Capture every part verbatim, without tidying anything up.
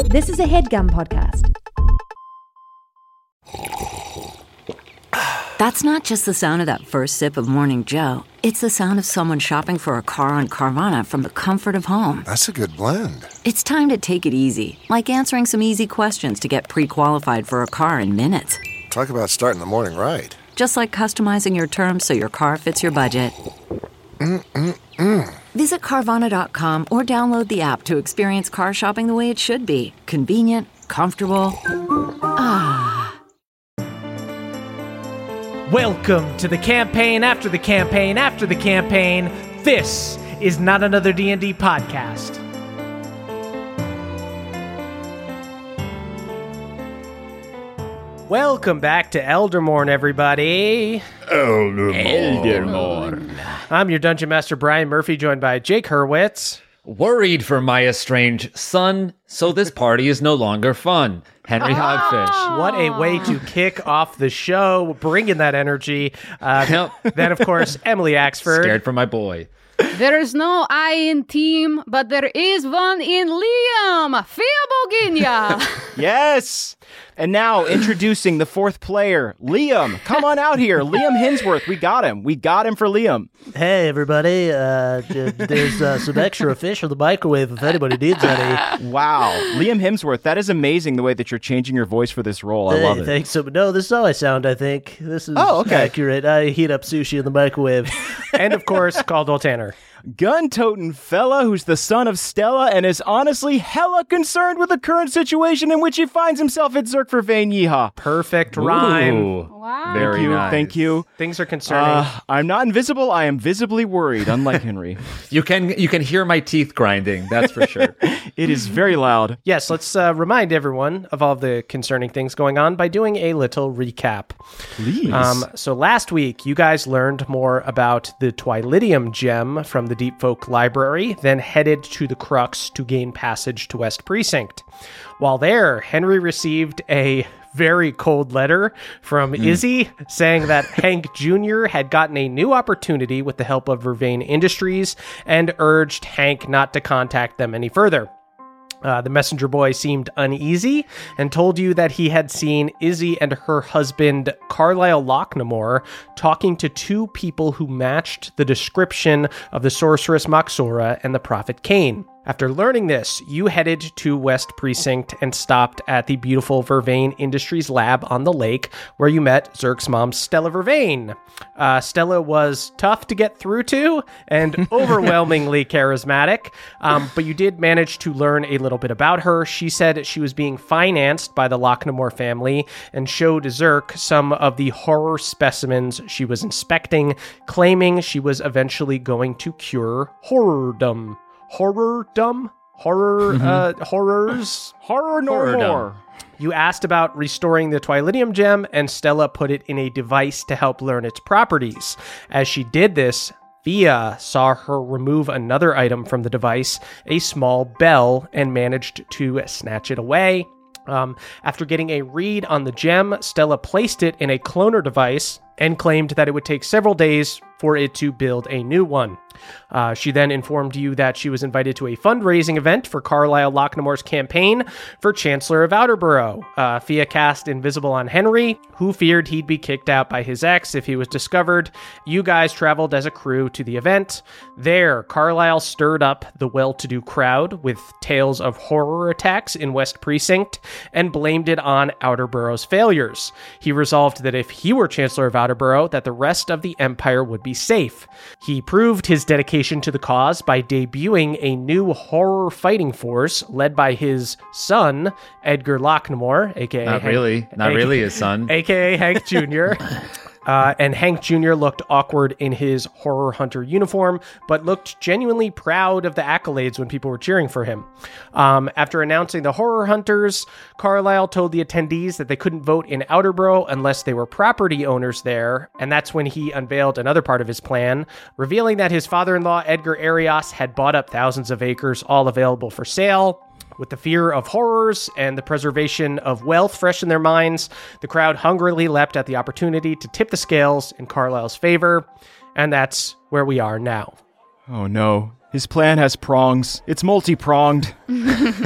This is a HeadGum podcast. That's not just the sound of that first sip of Morning Joe. It's the sound of someone shopping for a car on Carvana from the comfort of home. That's a good blend. It's time to take it easy, like answering some easy questions to get pre-qualified for a car in minutes. Talk about starting the morning right. Just like customizing your terms so your car fits your budget. Mm-mm-mm. Visit Carvana dot com or download the app to experience car shopping the way it should be. Convenient, comfortable. Ah. Welcome to the campaign after the campaign after the campaign. This is Not Another D and D podcast. Welcome back to Eldermorn, everybody. Eldermorn. Eldermorn. I'm your Dungeon Master, Brian Murphy, joined by Jake Hurwitz. Worried for my estranged son, so this party is no longer fun. Henry Hogfish. What a way to kick off the show, bringing that energy. Uh, then, of course, Emily Axford. Scared for my boy. There is no I in team, but there is one in Liam. Fia Boginia. Yes. And now introducing the fourth player, Liam. Come on out here. Liam Hemsworth. We got him. We got him for Liam. Hey, everybody. Uh, there's uh, some extra fish in the microwave if anybody needs any. Wow. Liam Hemsworth, that is amazing the way that you're changing your voice for this role. I hey, love it. Thanks. So, no, this is how I sound, I think. This is oh, okay. accurate. I heat up sushi in the microwave. And, of course, Caldwell Tanner. Gun-toting fella who's the son of Stella and is honestly hella concerned with the current situation in which he finds himself at Zerk for Vane Yeehaw. Perfect rhyme. Ooh, wow. Very Thank you, nice. Thank you. Things are concerning. Uh, I'm not invisible. I am visibly worried, unlike Henry. You can you can hear my teeth grinding, that's for sure. It is very loud. Yes, let's uh, remind everyone of all the concerning things going on by doing a little recap. Please. Um, so last week, you guys learned more about the Twilidium gem from the Deep Folk Library, then headed to the Crux to gain passage to West Precinct. While there, Henry received a very cold letter from mm. Izzy saying that Hank Junior had gotten a new opportunity with the help of Vervain Industries and urged Hank not to contact them any further. Uh, the messenger boy seemed uneasy and told you that he had seen Izzy and her husband, Carlisle Locknamore, talking to two people who matched the description of the sorceress Moxora and the prophet Cain. After learning this, you headed to West Precinct and stopped at the beautiful Vervain Industries lab on the lake, where you met Zerk's mom, Stella Vervain. Uh, Stella was tough to get through to and overwhelmingly charismatic, um, but you did manage to learn a little bit about her. She said she was being financed by the Locknamore family and showed Zerk some of the horror specimens she was inspecting, claiming she was eventually going to cure horrordom. Horror-dumb? Horror, Mm-hmm. uh, horrors? Horror no Horror-dumb. more. You asked about restoring the Twilidium gem, and Stella put it in a device to help learn its properties. As she did this, Via saw her remove another item from the device, a small bell, and managed to snatch it away. Um, after getting a read on the gem, Stella placed it in a cloner device and claimed that it would take several days for it to build a new one. Uh, she then informed you that she was invited to a fundraising event for Carlisle Locknamore's campaign for Chancellor of Outerborough. Uh, Fia cast Invisible on Henry, who feared he'd be kicked out by his ex if he was discovered. You guys traveled as a crew to the event. There, Carlisle stirred up the well-to-do crowd with tales of horror attacks in West Precinct and blamed it on Outerborough's failures. He resolved that if he were Chancellor of Outerborough, that the rest of the Empire would be safe. He proved his dedication to the cause by debuting a new horror fighting force led by his son, Edgar Locknamore, aka Not Hank, really. Not A K, really his son. aka Hank Junior Uh, and Hank Junior looked awkward in his horror hunter uniform, but looked genuinely proud of the accolades when people were cheering for him. Um, after announcing the horror hunters, Carlisle told the attendees that they couldn't vote in Outerborough unless they were property owners there, and that's when he unveiled another part of his plan, revealing that his father-in-law Edgar Arias had bought up thousands of acres, all available for sale. With the fear of horrors and the preservation of wealth fresh in their minds, the crowd hungrily leapt at the opportunity to tip the scales in Carlisle's favor, and that's where we are now. Oh no, his plan has prongs. It's multi-pronged.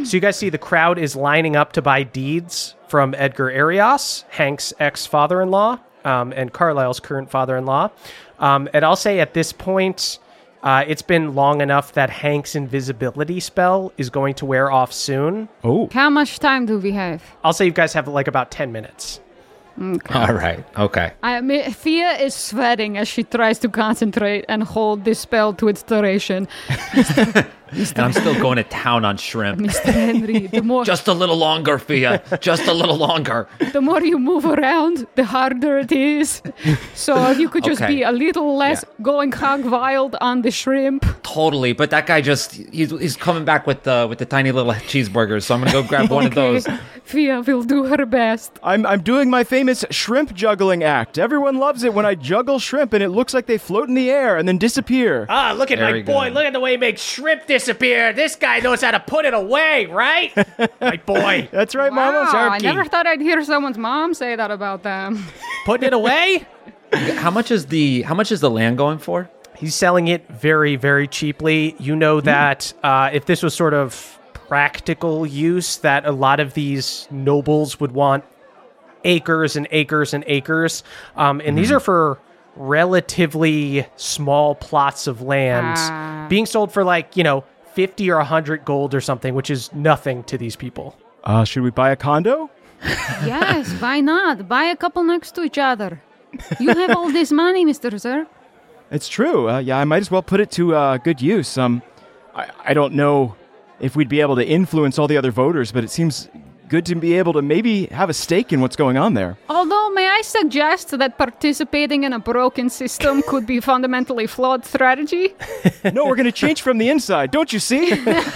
So you guys see the crowd is lining up to buy deeds from Edgar Arias, Hank's ex-father-in-law, um, and Carlisle's current father-in-law. Um, and I'll say at this point, uh, it's been long enough that Hank's invisibility spell is going to wear off soon. Oh. How much time do we have? I'll say you guys have like about ten minutes. Okay. All right. Okay. I mean, Thea is sweating as she tries to concentrate and hold this spell to its duration. And I'm still going to town on shrimp. Mister Henry, the more Just a little longer, Fia. Just a little longer. the more you move around, the harder it is. So if you could just Okay. be a little less going hog wild on the shrimp. Totally. But that guy just, he's, he's coming back with the with the tiny little cheeseburgers. So I'm going to go grab one of those. Thea will do her best. I'm I'm doing my famous shrimp juggling act. Everyone loves it when I juggle shrimp and it looks like they float in the air and then disappear. Ah, look at Very my boy. good. Look at the way he makes shrimp disappear. This guy knows how to put it away, right? My boy. That's right, Mama. Wow, I Zarky. never thought I'd hear someone's mom say that about them. Putting it away? How much is the how much is the land going for? He's selling it very, very cheaply. You know that uh, if this was sort of practical use, that a lot of these nobles would want acres and acres and acres. Um, and these are for relatively small plots of land Ah. being sold for like, you know, fifty or one hundred gold or something, which is nothing to these people. Uh, should we buy a condo? Yes, why not? Buy a couple next to each other. You have all this money, Mister Sir. It's true. Uh, yeah, I might as well put it to uh, good use. Um, I, I don't know if we'd be able to influence all the other voters, but it seems good to be able to maybe have a stake in what's going on there. Although, may I suggest that participating in a broken system could be fundamentally flawed strategy? No, we're going to change from the inside. Don't you see?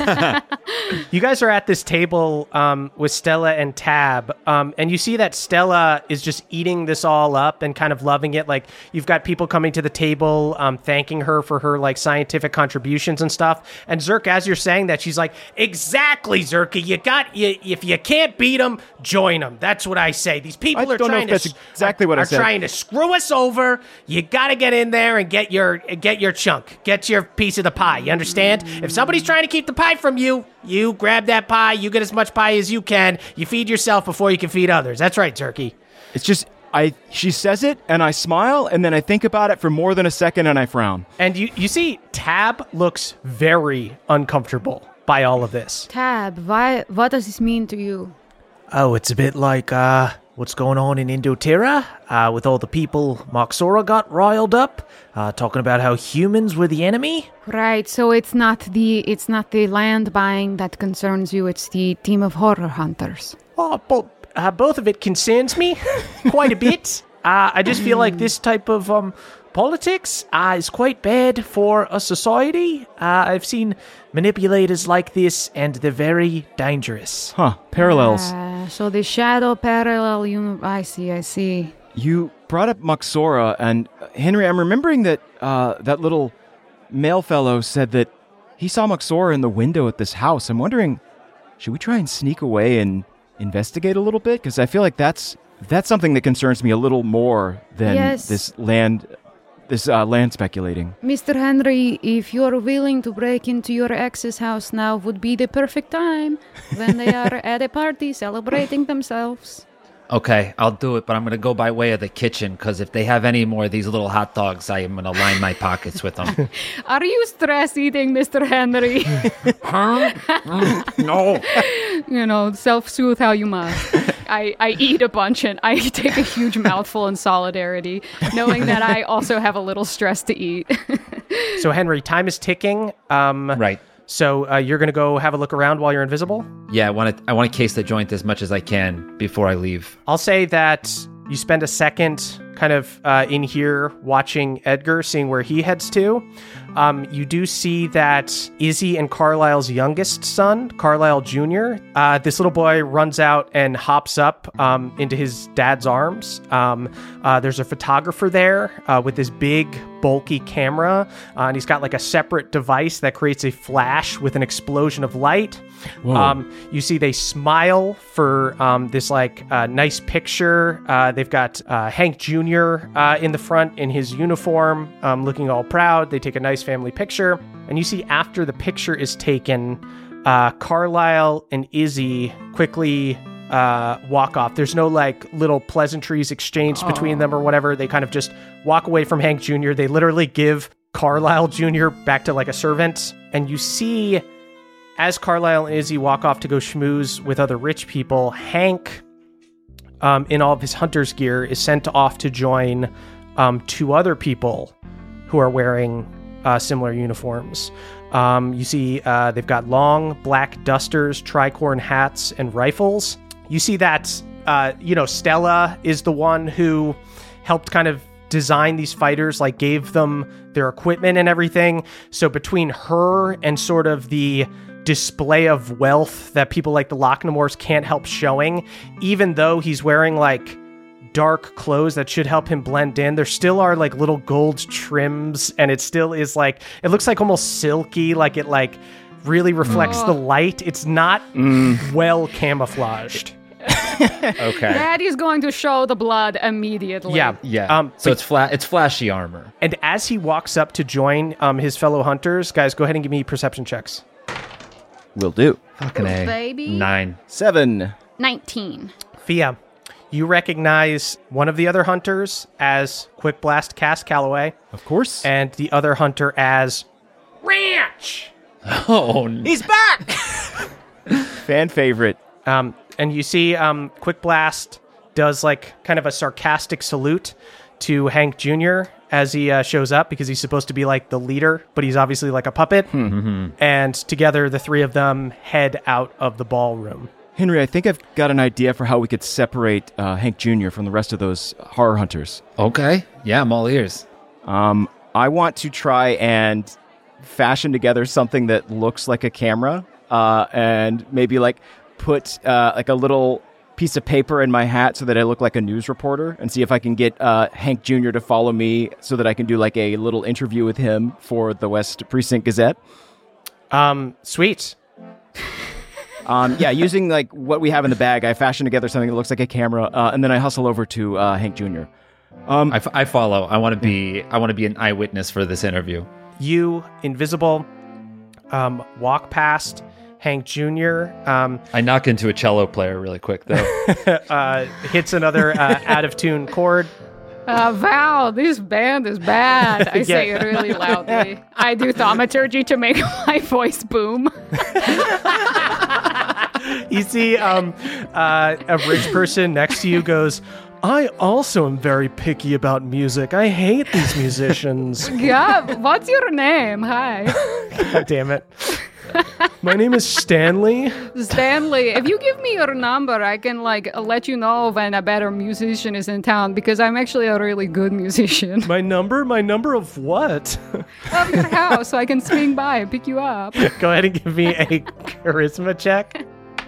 You guys are at this table um, with Stella and Tab, um, and you see that Stella is just eating this all up and kind of loving it. Like, you've got people coming to the table, um, thanking her for her like scientific contributions and stuff. And Zerk, as you're saying that, she's like, "Exactly, Zerky. You got you. If you can't beat them, join them. That's what I say. These people I are don't know trying if to that's exactly what I are said. trying to screw us over. You got to get in there and get your get your chunk, get your piece of the pie. You understand? If somebody's trying to keep the pie from you, you grab that pie. You get as much pie as you can. You feed yourself before you can feed others. That's right, Zerky. It's just, I. she says it, and I smile, and then I think about it for more than a second, and I frown. And you you see, Tab looks very uncomfortable by all of this. Tab, why? What does this mean to you? Oh, it's a bit like uh, what's going on in Indoterra uh, with all the people Moxora got riled up, uh, talking about how humans were the enemy. Right, so it's not the it's not the land buying that concerns you. It's the team of horror hunters. Oh, bo- uh, both of it concerns me quite a bit. Uh, I just feel like this type of um, politics uh, is quite bad for a society. Uh, I've seen manipulators like this, and they're very dangerous. Huh, parallels. Uh, so the shadow parallel. You, I see. I see. You brought up Moxora, and uh, Henry, I'm remembering that uh, that little male fellow said that he saw Moxora in the window at this house. I'm wondering, should we try and sneak away and investigate a little bit? Because I feel like that's that's something that concerns me a little more than Yes. this land, this uh, land speculating. Mister Henry, if you're willing to break into your ex's house now, would be the perfect time when they are at a party celebrating themselves. Okay, I'll do it, but I'm going to go by way of the kitchen because if they have any more of these little hot dogs, I am going to line my pockets with them. Are you stress eating, Mister Henry? Huh? Mm, no. You know, self-soothe how you must. I, I eat a bunch and I take a huge mouthful in solidarity, knowing that I also have a little stress to eat. So, Henry, time is ticking. Um, Right. So uh, you're going to go have a look around while you're invisible? Yeah, I want to I want to case the joint as much as I can before I leave. I'll say that you spend a second kind of uh, in here watching Edgar, seeing where he heads to. Um, you do see that Izzy and Carlisle's youngest son, Carlisle Junior, uh, this little boy runs out and hops up um, into his dad's arms. Um, uh, there's a photographer there uh, with this big, bulky camera, uh, and he's got like a separate device that creates a flash with an explosion of light. Um, you see they smile for um, this like uh, nice picture. Uh, they've got uh, Hank Junior uh, in the front in his uniform, um, looking all proud. They take a nice family picture. And you see after the picture is taken, uh, Carlisle and Izzy quickly uh, walk off. There's no like little pleasantries exchanged between them or whatever. They kind of just walk away from Hank Junior They literally give Carlisle Junior back to like a servant. And you see, as Carlisle and Izzy walk off to go schmooze with other rich people, Hank, um, in all of his hunter's gear, is sent off to join um, two other people who are wearing uh, similar uniforms. Um, you see uh, they've got long black dusters, tricorn hats, and rifles. You see that, uh, you know, Stella is the one who helped kind of design these fighters, like gave them their equipment and everything. So between her and sort of the display of wealth that people like the Locknamores can't help showing, even though he's wearing like dark clothes that should help him blend in, there still are like little gold trims, and it still is like, it looks like almost silky, like it like really reflects Oh. the light. It's not Mm. well camouflaged. Okay. Daddy's going to show the blood immediately. Yeah. Yeah. Um, so but- it's flat. It's flashy armor. And as he walks up to join um, his fellow hunters, guys, go ahead and give me perception checks. Will do. Fucking A. Baby. Nine. Seven. nineteen. Fia, you recognize one of the other hunters as Quick Blast Cass Calloway, Of course. and the other hunter as Ranch. Oh, n- He's back! Fan favorite. Um, and you see um, Quick Blast does like kind of a sarcastic salute to Hank Junior as he uh, shows up, because he's supposed to be like the leader, but he's obviously like a puppet. And together, the three of them head out of the ballroom. Henry, I think I've got an idea for how we could separate uh, Hank Junior from the rest of those horror hunters. okay. Yeah, I'm all ears. Um, I want to try and fashion together something that looks like a camera, uh, and maybe like put uh, like a little piece of paper in my hat so that I look like a news reporter, and see if I can get uh, Hank Junior to follow me so that I can do like a little interview with him for the West Precinct Gazette. Um, sweet. Um, yeah, using like what we have in the bag, I fashion together something that looks like a camera, uh, and then I hustle over to uh, Hank Junior Um, I, f- I follow. I want to be. I want to be an eyewitness for this interview. You, invisible, um, walk past Hank Junior, um, I knock into a cello player really quick though. uh, hits another uh, out-of-tune chord. Uh, Val, this band is bad. I say it really loudly. I do thaumaturgy to make my voice boom. You see um, uh, a rich person next to you goes, I also am very picky about music. I hate these musicians. Yeah, what's your name? Hi. God damn it. My name is Stanley. Stanley, if you give me your number, I can like let you know when a better musician is in town, because I'm actually a really good musician. My number? My number of what? Of your house, so I can swing by and pick you up. Go ahead and give me a charisma check.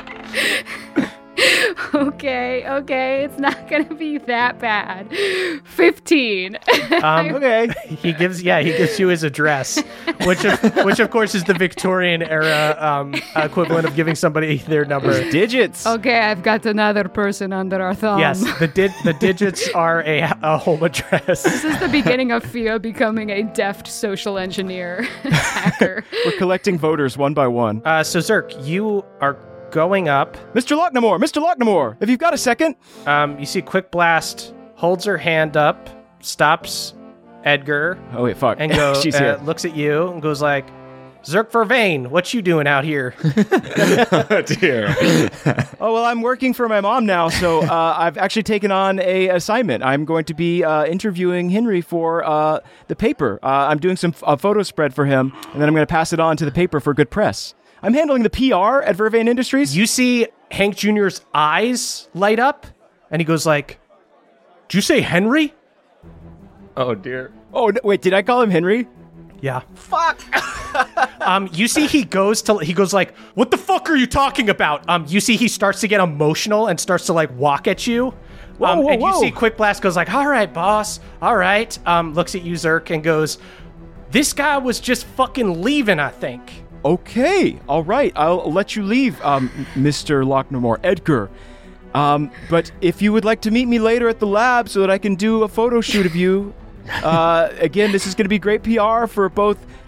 Okay, okay, it's not gonna be that bad. Fifteen. Um, okay. He gives, yeah, he gives you his address, which of, which of course is the Victorian era um, equivalent of giving somebody their number. Digits. Okay, I've got another person under our thumb. Yes, the di- the digits are a, a home address. This is the beginning of Fia becoming a deft social engineer hacker. We're collecting voters one by one. Uh, so Zerk, you are going up. Mister Locknamore, Mister Locknamore, if you've got a second. Um, you see Quick Blast holds her hand up, stops Edgar, Oh wait, fuck. and go, She's uh, here. looks at you and goes like, Zerk Vervain, what you doing out here? Oh dear. Oh well, I'm working for my mom now, so uh, I've actually taken on a assignment. I'm going to be uh, interviewing Henry for uh, the paper. Uh, I'm doing some f- a photo spread for him, and then I'm going to pass it on to the paper for good press. I'm handling the P R at Vervain Industries. You see Hank Junior's eyes light up, and he goes like, did you say Henry? Oh dear. Oh no, wait, did I call him Henry? Yeah. Fuck. um, you see he goes to, he goes like, what the fuck are you talking about? Um, you see he starts to get emotional and starts to like walk at you. Whoa, um, whoa, and you whoa. see Quick Blast goes like, all right, boss. All right. Um, looks at you, Zerk, and goes, this guy was just fucking leaving, I think. Okay, all right. I'll let you leave, um, Mister Locknamore, Edgar. Um, but if you would like to meet me later at the lab so that I can do a photo shoot of you, uh, again, this is going to be great P R for both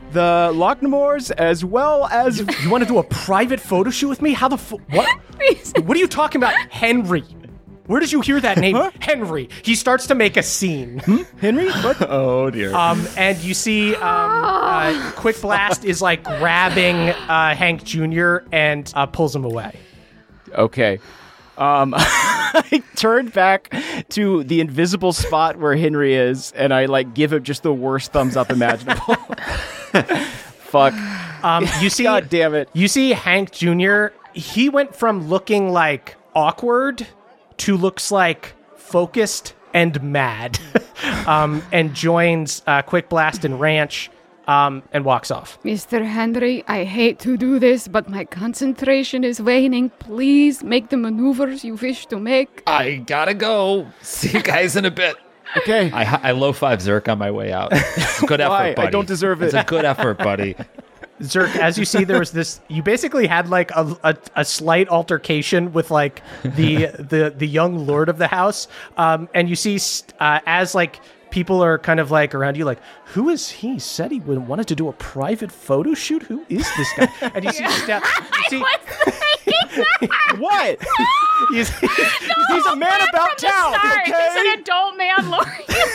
the Locknamores, as well as... You want to do a private photo shoot with me? How the fu- what? What are you talking about, Henry? Where did you hear that name? Huh? Henry. He starts to make a scene. Hmm? Henry? What? Oh, dear. Um, and you see um, uh, Quick Blast is like grabbing uh, Hank Junior and uh, pulls him away. Okay. Um, I turned back to the invisible spot where Henry is, and I like give him just the worst thumbs up imaginable. Fuck. Um, you see, God damn it. You see Hank Junior, he went from looking like awkward to looks like focused and mad, um, and joins uh, Quick Blast and Ranch, um, and walks off. Mister Henry, I hate to do this, but my concentration is waning. Please make the maneuvers you wish to make. I gotta go. See you guys in a bit. Okay. I, I low five Zerk on my way out. Good effort, Why? buddy. I don't deserve it. It's a good effort, buddy. Zerk, as you see, there was this. You basically had like a, a, a slight altercation with like the the the young lord of the house, um, and you see uh, as like people are kind of like around you, like, who is he? Said he wanted to do a private photo shoot. Who is this guy? And you see, Ste- you see what? He's, No, he's a man about town. Sorry, Okay? he's an adult man, Lori.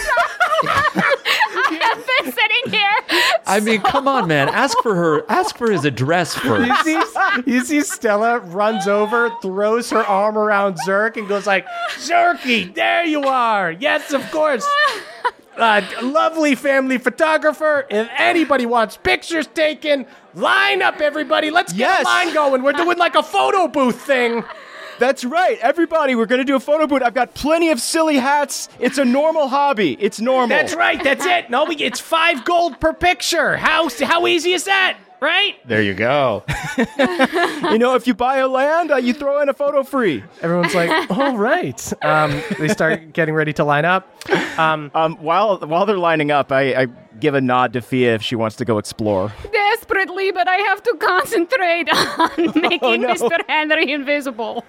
I have been sitting here. I mean, come on, man. Ask for her. Ask for his address first. You see, you see Stella runs over, throws her arm around Zerk, and goes like, Zerky, there you are. Yes, of course. Uh, lovely family photographer. If anybody wants pictures taken, line up, everybody. Let's get Yes. a line going. We're doing like a photo booth thing. That's right. Everybody, we're going to do a photo booth. I've got plenty of silly hats. It's a normal hobby. It's normal. That's right. That's it. No, we, it's five gold per picture. How how easy is that? Right? There you go. You know, if you buy a land, uh, you throw in a photo free. Everyone's like, all right. Um, they start getting ready to line up. Um, Um, while while they're lining up, I, I give a nod to Fia if she wants to go explore. Desperately, but I have to concentrate on making Oh, no. Mister Henry invisible.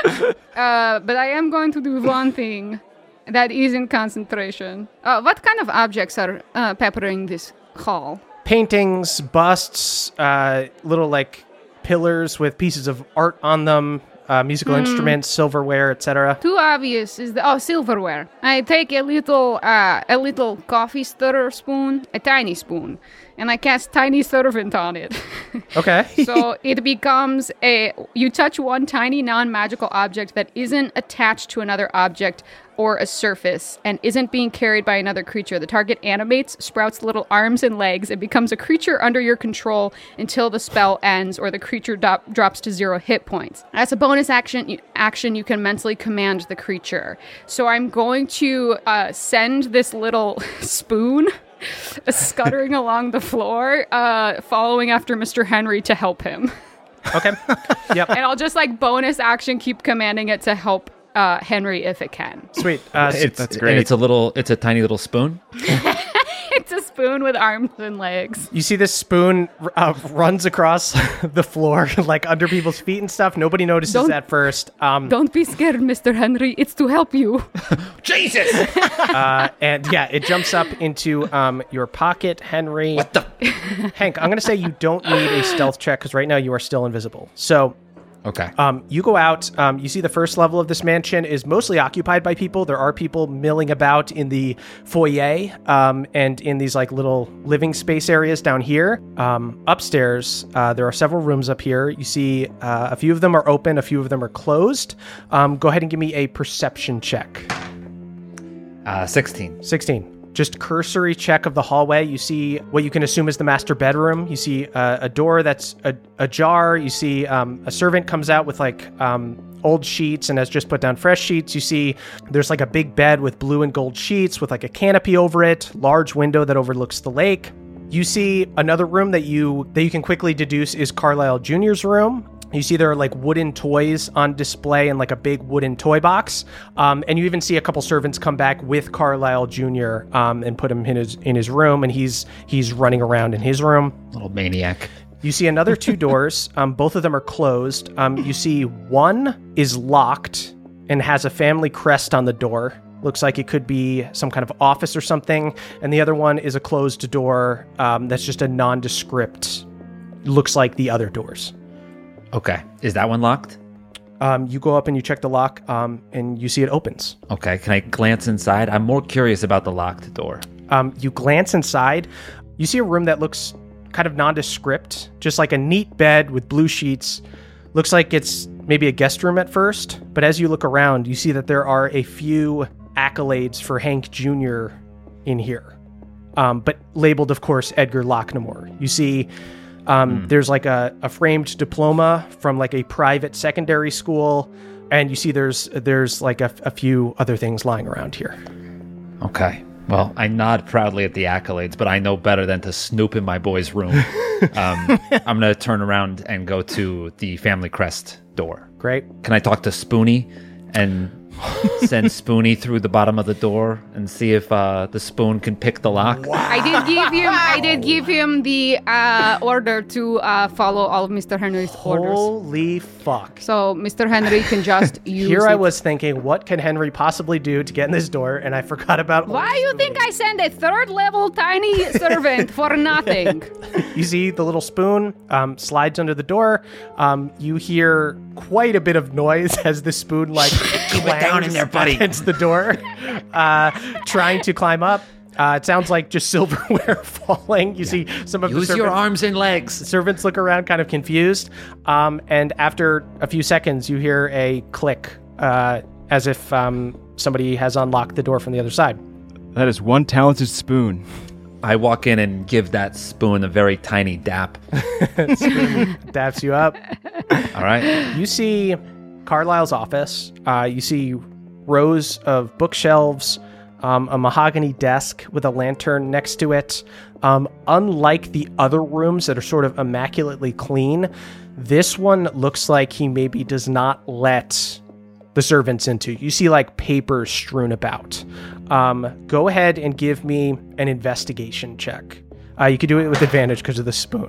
uh, but I am going to do one thing that is in concentration. Uh, what kind of objects are uh, peppering this hall? paintings, busts, uh, little like pillars with pieces of art on them, uh, musical Mm. instruments, silverware, et cetera. Too obvious is the oh silverware. I take a little uh, a little coffee stirrer spoon, a tiny spoon, and I cast tiny servant on it. Okay. So it becomes a you touch one tiny non-magical object that isn't attached to another object or a surface and isn't being carried by another creature. The target animates, sprouts little arms and legs, and becomes a creature under your control until the spell ends or the creature do- drops to zero hit points. As a bonus action, you, action, you can mentally command the creature. So I'm going to uh, send this little spoon scuttering along the floor, uh, following after Mister Henry to help him. Okay. Yep. And I'll just like bonus action keep commanding it to help uh, Henry if it can. Sweet. Uh, so- It's, that's great. And it's a little, it's a tiny little spoon. It's a spoon with arms and legs. you see this spoon uh, runs across the floor, like under people's feet and stuff. Nobody notices Don't- at first. Um, Don't be scared, Mister Henry. It's to help you. Jesus! uh, and yeah, it jumps up into um, your pocket, Henry. What the? Hank, I'm going to say you don't need a stealth check because right now you are still invisible. So Okay. Um, you go out, um, you see the first level of this mansion is mostly occupied by people. There are people milling about in the foyer um, and in these like little living space areas down here. Um, upstairs, uh, there are several rooms up here. You see uh, a few of them are open, a few of them are closed. Um, go ahead and give me a perception check. Uh, sixteen. sixteen. Just cursory check of the hallway. You see what you can assume is the master bedroom. You see uh, a door that's a, ajar. You see um, a servant comes out with like um, old sheets and has just put down fresh sheets. You see there's like a big bed with blue and gold sheets with like a canopy over it, large window that overlooks the lake. You see another room that you that you can quickly deduce is Carlisle Junior's room. You see there are like wooden toys on display in like a big wooden toy box. Um, and you even see a couple servants come back with Carlisle Junior um, and put him in his in his room, and he's he's running around in his room. Little maniac. You see another two doors. Um, both of them are closed. Um, you see one is locked and has a family crest on the door, Looks like it could be some kind of office or something. And the other one is a closed door um, that's just a nondescript, looks like the other doors. Okay. Is that one locked? Um, you go up and you check the lock, um, and you see it opens. Okay. Can I glance inside? I'm more curious about the locked door. Um, you glance inside. You see a room that looks kind of nondescript, just like a neat bed with blue sheets. Looks like it's maybe a guest room at first, but as you look around, you see that there are a few accolades for Hank Junior in here, um, but labeled, of course, Edgar Locknamore. You see um, mm. there's like a, a framed diploma from like a private secondary school, and you see there's there's like a, a few other things lying around here. Okay. Well, I nod proudly at the accolades, but I know better than to snoop in my boy's room. um, I'm going to turn around and go to the family crest door. Great. Can I talk to Spoonie and send Spoonie through the bottom of the door and see if uh, the spoon can pick the lock? Wow. I did give him. I did give him the uh, order to uh, follow all of Mister Henry's orders. Holy fuck! So Mister Henry can just use. Here I it. was thinking, what can Henry possibly do to get in this door? And I forgot about. Why do you think I send a third level tiny servant for nothing? You see the little spoon um, slides under the door. Um, you hear quite a bit of noise as the spoon like clangs down in there, buddy. against the door, uh, trying to climb up. Uh, it sounds like just silverware falling. You yeah. see some of Use the your servants, arms and legs. servants look around kind of confused. Um, and after a few seconds, you hear a click uh, as if um, somebody has unlocked the door from the other side. That is one talented spoon. I walk in and give that spoon a very tiny dap. Spoon daps you up. All right. You see Carlisle's office. Uh, you see rows of bookshelves, um, a mahogany desk with a lantern next to it. Um, unlike the other rooms that are sort of immaculately clean, this one looks like he maybe does not let the servants into. You see like papers strewn about. Um, go ahead and give me an investigation check. Uh, you can do it with advantage because of the spoon.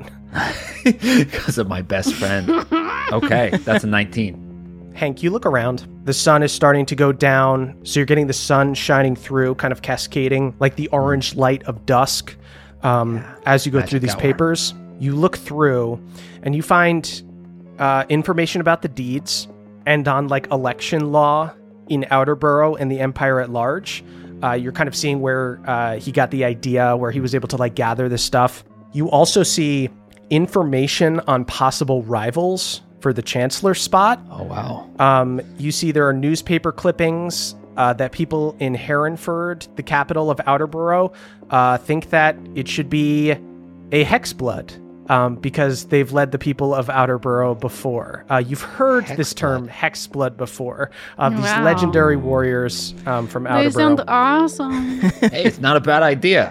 Because of my best friend. Okay, that's a nineteen. Hank, you look around. The sun is starting to go down, so you're getting the sun shining through, kind of cascading like the orange light of dusk. Um, as you go Magic through these hour. papers, you look through and you find uh, information about the deeds and on like election law in Outerborough and the Empire at large. Uh, you're kind of seeing where uh, he got the idea, where he was able to like gather this stuff. You also see information on possible rivals for the Chancellor spot. Oh, wow. Um, you see there are newspaper clippings uh, that people in Herrenford, the capital of Outerborough, uh, think that it should be a Hexblood. Um, because they've led the people of Outerborough before. Uh, you've heard Hexblood. this term Hexblood before. Uh, these Wow. legendary warriors um, from They Outerborough. sound awesome. Hey, it's not a bad idea.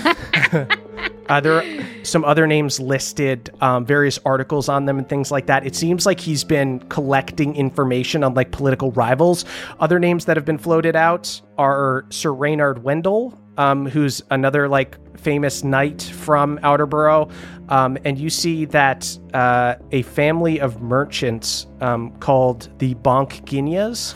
Uh, there are some other names listed, um, various articles on them and things like that. It seems like he's been collecting information on like political rivals. Other names that have been floated out are Sir Reynard Wendell, um, who's another like famous knight from Outerborough. Um, and you see that uh, a family of merchants um, called the Bonk Guineas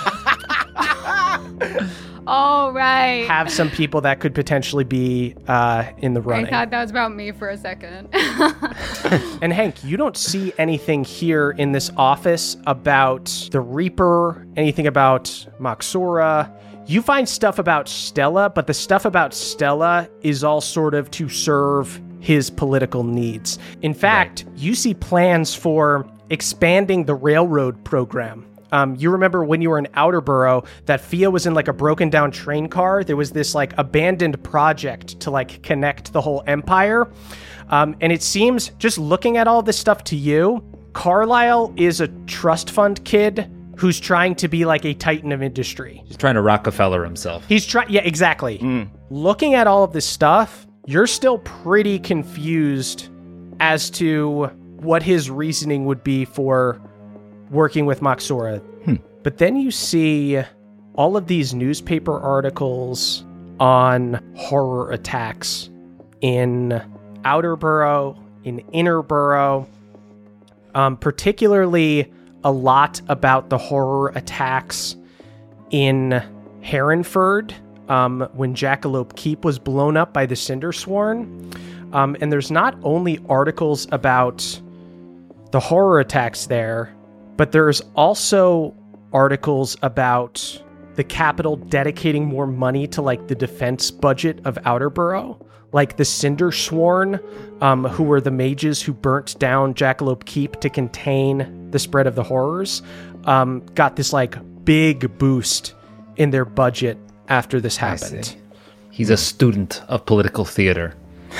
All right. have some people that could potentially be uh, in the I running. thought that was about me for a second. And Hank, you don't see anything here in this office about the Reaper, anything about Moxora. You find stuff about Stella, but the stuff about Stella is all sort of to serve his political needs. In fact, right. you see plans for expanding the railroad program. Um, you remember when you were in Outerborough that Fia was in like a broken down train car. There was this like abandoned project to like connect the whole empire. Um, and it seems, just looking at all this stuff to you, Carlisle is a trust fund kid who's trying to be like a titan of industry. He's trying to Rockefeller himself. He's trying, yeah, exactly. Mm. Looking at all of this stuff, you're still pretty confused as to what his reasoning would be for working with Moxora. Hmm. But then you see all of these newspaper articles on horror attacks in Outerborough, in Innerborough, um, particularly a lot about the horror attacks in Herrenford, um, when Jackalope Keep was blown up by the Cindersworn. Um, and there's not only articles about the horror attacks there, but there's also articles about the capital dedicating more money to like the defense budget of Outerborough. Like the Cindersworn, um, who were the mages who burnt down Jackalope Keep to contain the spread of the horrors, um, got this like big boost in their budget after this happened. He's a student of political theater.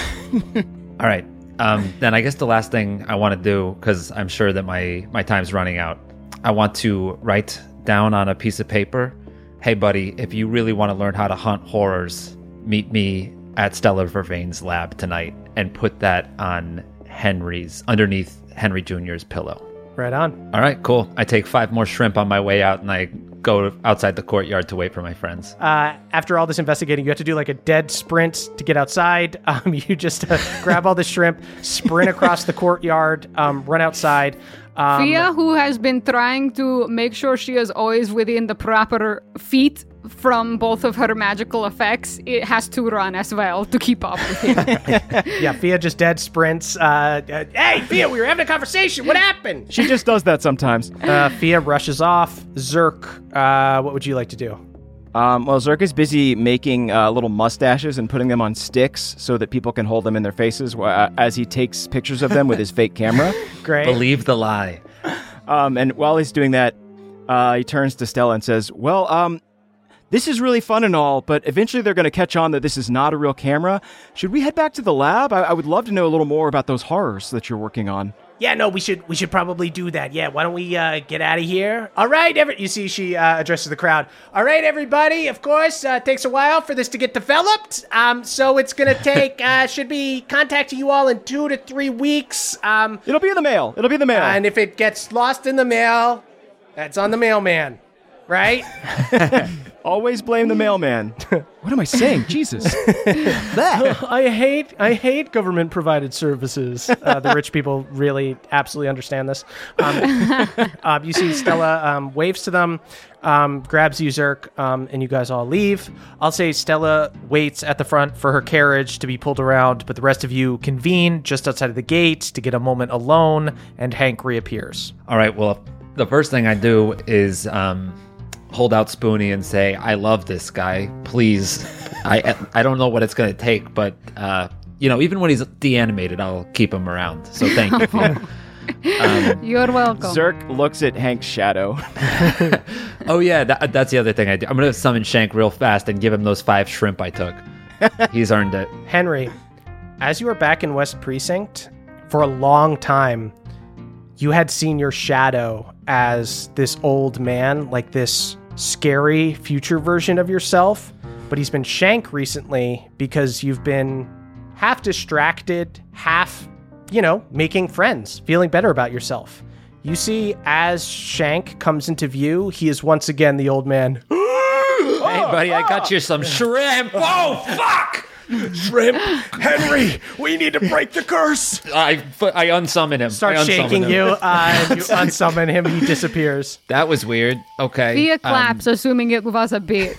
All right. Um, then I guess the last thing I want to do, because I'm sure that my, my time's running out, I want to write down on a piece of paper, hey, buddy, if you really want to learn how to hunt horrors, meet me at Stella Vervain's lab tonight, and put that on Henry's, underneath Henry Junior's pillow. Right on. All right, cool. I take five more shrimp on my way out, and I go outside the courtyard to wait for my friends. Uh, after all this investigating, you have to do like a dead sprint to get outside. Um, you just uh, grab all the shrimp, sprint across the courtyard, um, run outside. Um, Fia, who has been trying to make sure she is always within the proper feet from both of her magical effects, it has to run as well to keep up with him. Yeah, Fia just dead sprints. Uh, uh, hey, Fia, we were having a conversation. What happened? She just does that sometimes. Uh, Fia rushes off. Zerk, uh, what would you like to do? Um, well, Zerk is busy making uh, little mustaches and putting them on sticks so that people can hold them in their faces uh, as he takes pictures of them with his fake camera. Great. Believe the lie. Um, and while he's doing that, uh, he turns to Stella and says, well, um, this is really fun and all, but eventually they're going to catch on that this is not a real camera. Should we head back to the lab? I, I would love to know a little more about those horrors that you're working on. Yeah, no, we should we should probably do that. Yeah, why don't we uh, get out of here? All right, every you see, she uh, addresses the crowd. All right, everybody. Of course, uh, it takes a while for this to get developed. Um, so it's gonna take uh, should be contacting you all in two to three weeks. Um, It'll be in the mail. It'll be in the mail. and if it gets lost in the mail, that's on the mailman, right? Always blame the mailman. What am I saying? Jesus. I hate I hate government provided services. Uh, the rich people really absolutely understand this. Um, uh, you see Stella um, waves to them, um, grabs you, Zerk, um, and you guys all leave. I'll say Stella waits at the front for her carriage to be pulled around, but the rest of you convene just outside of the gate to get a moment alone, and Hank reappears. All right, well, the first thing I do is um, hold out Spoonie and say, I love this guy. Please. I I don't know what it's going to take, but, uh, you know, even when he's de-animated, I'll keep him around. So thank you. Fia. um, You're welcome. Zerk looks at Hank's shadow. oh, yeah, that, that's the other thing I do. I'm going to summon Shank real fast and give him those five shrimp I took. He's earned it. Henry, as you were back in West Precinct, for a long time, you had seen your shadow as this old man, like this scary future version of yourself, but he's been Shank recently because you've been half distracted, half, you know, making friends, feeling better about yourself. You see, as Shank comes into view, he is once again the old man. Hey, buddy, I got you some shrimp. Oh, fuck! Shrimp, Henry, we need to break the curse. I, I unsummon him. Starts I unsummon shaking him. you, uh, and you unsummon him, he disappears. That was weird. Okay. Fia um, claps, assuming it was a bit.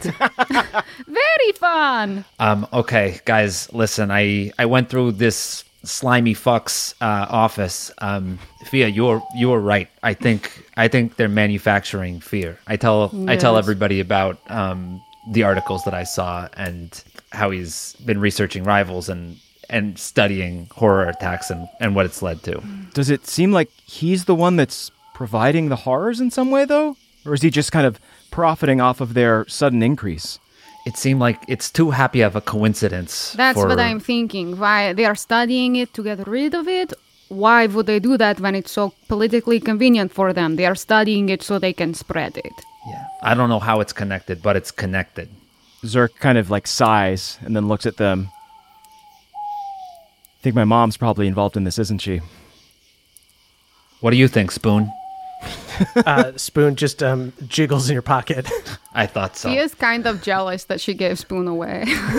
Very fun. Um, okay, guys, listen, I, I went through this slimy fuck's uh, office. Um, Fia, you're you were right. I think I think they're manufacturing fear. I tell I tell Yes. everybody about um, the articles that I saw and how he's been researching rivals and and studying horror attacks and, and what it's led to. Does it seem like he's the one that's providing the horrors in some way, though? Or is he just kind of profiting off of their sudden increase? It seemed like it's too happy of a coincidence. That's for- what I'm thinking. Why they are studying it to get rid of it? Why would they do that when it's so politically convenient for them? They are studying it so they can spread it. Yeah, I don't know how it's connected, but it's connected. Zerk kind of like sighs and then looks at them. I think my mom's probably involved in this, isn't she? What do you think, Spoon? uh, Spoon just um, jiggles in your pocket. I thought so. He is kind of jealous that she gave Spoon away.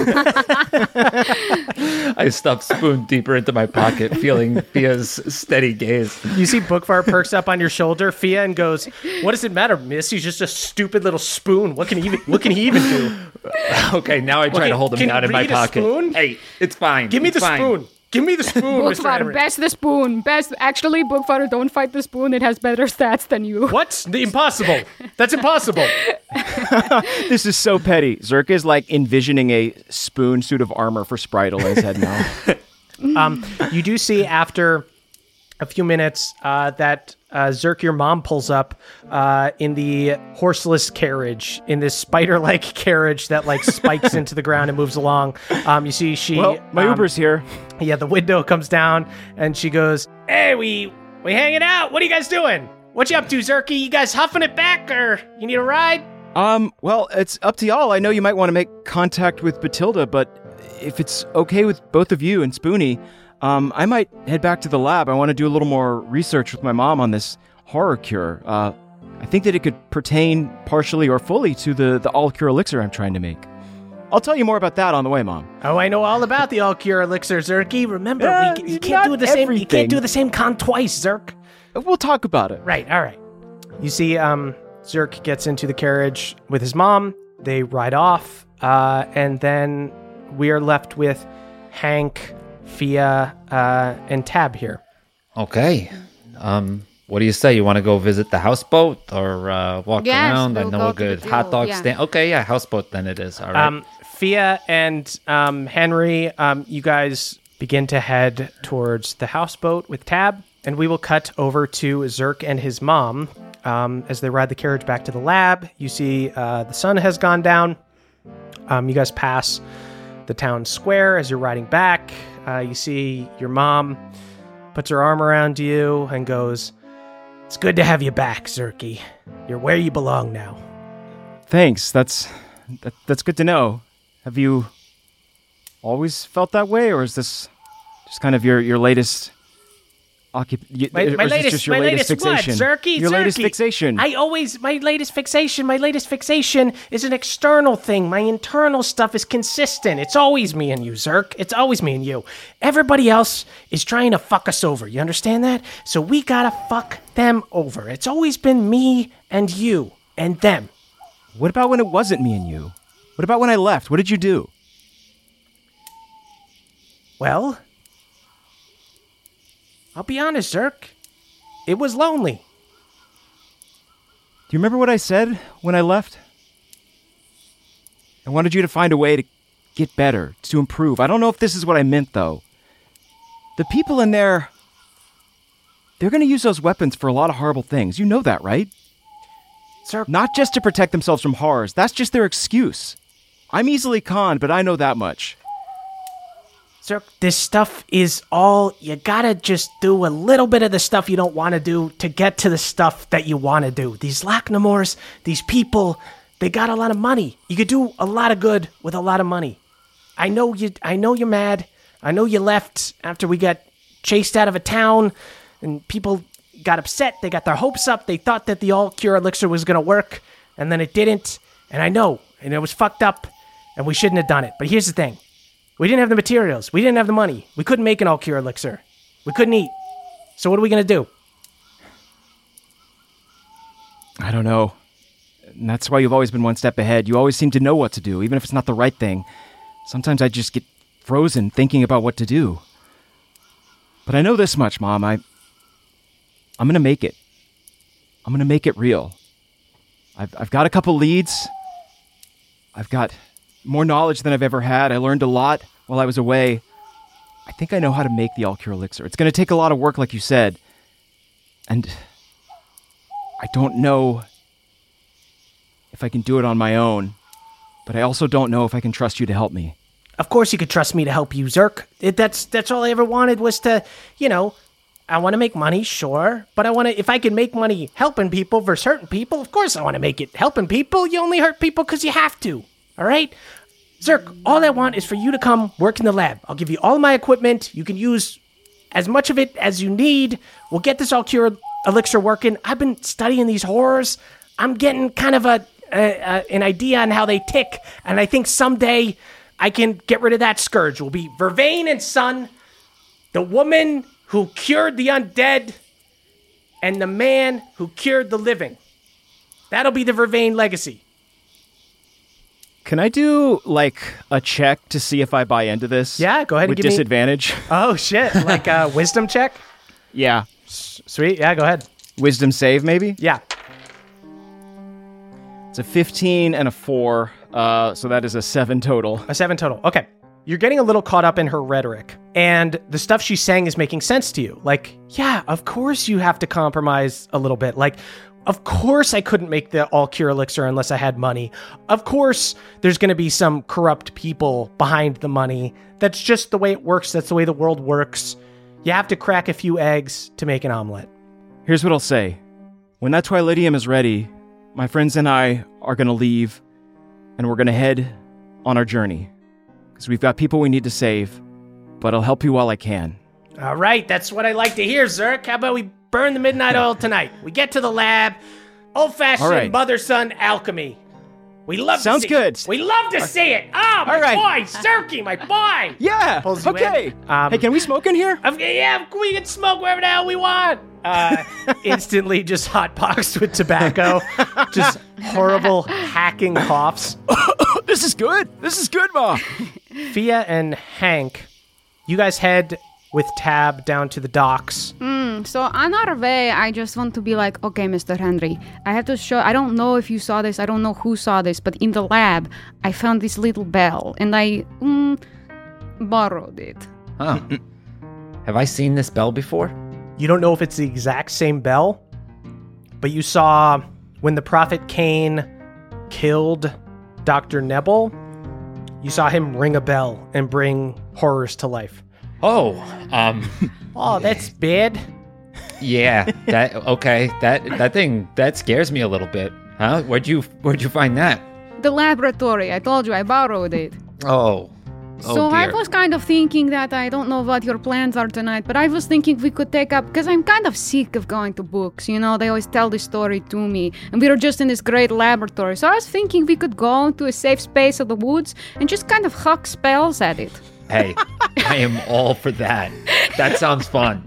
I stuffed Spoon deeper into my pocket, feeling Fia's steady gaze. You see Bookvar perks up on your shoulder, Fia, and goes, "What does it matter, miss? He's just a stupid little spoon. What can he even, what can he even do?" Okay, now I try Okay, to hold him can down you in my read a pocket. spoon? Hey, it's fine. Give me It's the fine. spoon. Give me the spoon, Mister Bookfather, Henry. best the spoon. Best. Actually, Bookfather, don't fight the spoon. It has better stats than you. What? The impossible. That's impossible. This is so petty. Zerk is like envisioning a spoon suit of armor for Spritel in his head now. Um, you do see after a few minutes uh, that uh, Zerk, your mom, pulls up uh, in the horseless carriage, in this spider-like carriage that like spikes into the ground and moves along. Um, you see she... Well, my um, Uber's here. Yeah, the window comes down and she goes, "Hey, we we hanging out. What are you guys doing? What you up to, Zerky? You guys huffing it back or you need a ride?" Um, well, it's up to y'all. I know you might want to make contact with Batilda, but if it's okay with both of you and Spoonie, um, I might head back to the lab. I want to do a little more research with my mom on this horror cure. Uh, I think that it could pertain partially or fully to the, the all-cure elixir I'm trying to make. I'll tell you more about that on the way, Mom. Oh, I know all about the all-cure elixir, Zerky. Remember, Uh, we, you can't not do the same. You everything. can't do the same con twice, Zerk. We'll talk about it. Right, all right. You see, um, Zerk gets into the carriage with his mom. They ride off, uh, and then we are left with Hank, Fia, uh, and Tab here. Okay. Um, what do you say? You want to go visit the houseboat or uh, walk Yes, around? I we'll know go a to good the hot deal, dog yeah. stand. Okay, yeah, houseboat then it is. All right. Um, Fia and um, Henry, um, you guys begin to head towards the houseboat with Tab, and we will cut over to Zerk and his mom um, as they ride the carriage back to the lab. You see uh, the sun has gone down. Um, you guys pass the town square as you're riding back. Uh, you see your mom puts her arm around you and goes, "It's good to have you back, Zerky. You're where you belong now." Thanks. That's that, that's good to know. Have you always felt that way, or is this just kind of your, your latest occup- My, or my is this latest, just your my latest latest fixation? what? Zerky, Your Zerky. latest fixation. I always, my latest fixation, my latest fixation is an external thing. My internal stuff is consistent. It's always me and you, Zerk. It's always me and you. Everybody else is trying to fuck us over. You understand that? So we gotta fuck them over. It's always been me and you and them. What about when it wasn't me and you? What about when I left? What did you do? Well, I'll be honest, Zerk. It was lonely. Do you remember what I said when I left? I wanted you to find a way to get better, to improve. I don't know if this is what I meant, though. The people in there, they're going to use those weapons for a lot of horrible things. You know that, right? Zerk, Not just to protect themselves from horrors. That's just their excuse. I'm easily conned, but I know that much. Zerk, this stuff is all, you gotta just do a little bit of the stuff you don't want to do to get to the stuff that you want to do. These Lachnamores, these people, they got a lot of money. You could do a lot of good with a lot of money. I know you, I know you're mad. I know you left after we got chased out of a town and people got upset. They got their hopes up. They thought that the all-cure elixir was going to work, and then it didn't. And I know, and it was fucked up, and we shouldn't have done it. But here's the thing. We didn't have the materials. We didn't have the money. We couldn't make an all-cure elixir. We couldn't eat. So what are we going to do? I don't know. And that's why you've always been one step ahead. You always seem to know what to do, even if it's not the right thing. Sometimes I just get frozen thinking about what to do. But I know this much, Mom. I, I'm going to make it. I'm going to make it real. I've, I've got a couple leads. I've got more knowledge than I've ever had. I learned a lot while I was away. I think I know how to make the all-cure elixir. It's going to take a lot of work, like you said. And I don't know if I can do it on my own, but I also don't know if I can trust you to help me. Of course you could trust me to help you, Zerk. It, that's that's all I ever wanted was to, you know, I want to make money, sure, but I want to, if I can make money helping people versus hurting people, of course I want to make it helping people. You only hurt people because you have to, all right? Zerk, all I want is for you to come work in the lab. I'll give you all my equipment. You can use as much of it as you need. We'll get this all-cure elixir working. I've been studying these horrors. I'm getting kind of a, a, a an idea on how they tick, and I think someday I can get rid of that scourge. Will be Vervain and Son, the woman who cured the undead, and the man who cured the living. That'll be the Vervain legacy. Can I do, like, a check to see if I buy into this? Yeah, go ahead and with give me- disadvantage. Oh, shit. Like a wisdom check? Yeah. Sweet. Yeah, go ahead. Wisdom save, maybe? Yeah. It's a fifteen and a four, uh, so that is a seven total. A seven total. Okay. You're getting a little caught up in her rhetoric, and the stuff she's saying is making sense to you. Like, yeah, of course you have to compromise a little bit. Like, of course I couldn't make the all cure elixir unless I had money. Of course there's going to be some corrupt people behind the money. That's just the way it works. That's the way the world works. You have to crack a few eggs to make an omelet. Here's what I'll say. When that Twilydium is ready, my friends and I are going to leave, and we're going to head on our journey. Because we've got people we need to save, but I'll help you while I can. All right, that's what I like to hear, Zerk. How about we burn the midnight oil tonight? We get to the lab, old-fashioned right. mother-son alchemy. We love Sounds to see good. it. We love to see it. Ah, my All right. boy, Zerky, my boy. Yeah, Pulls you okay. in. Um, hey, can we smoke in here? I've- yeah, we can smoke wherever the hell we want. Uh, instantly just hotboxed with tobacco. Just horrible hacking coughs. This is good. This is good, Ma. Fia and Hank, you guys head with Tab down to the docks. So on our way, I just want to be like, okay, Mister Henry, I have to show, I don't know if you saw this, I don't know who saw this, but in the lab, I found this little bell, and I mm, borrowed it. Huh. Have I seen this bell before? You don't know if it's the exact same bell, but you saw when the Prophet Cain killed Doctor Nebel, you saw him ring a bell and bring horrors to life. Oh, um, Oh, that's bad. yeah, that, okay, that, that thing, that scares me a little bit. Huh? Where'd you, where'd you find that? The laboratory, I told you, I borrowed it. Oh, oh so I dear. was kind of thinking that I don't know what your plans are tonight, but I was thinking we could take up, because I'm kind of sick of going to books, you know, they always tell this story to me, and we were just in this great laboratory, so I was thinking we could go into a safe space of the woods and just kind of huck spells at it. Hey, I am all for that. That sounds fun.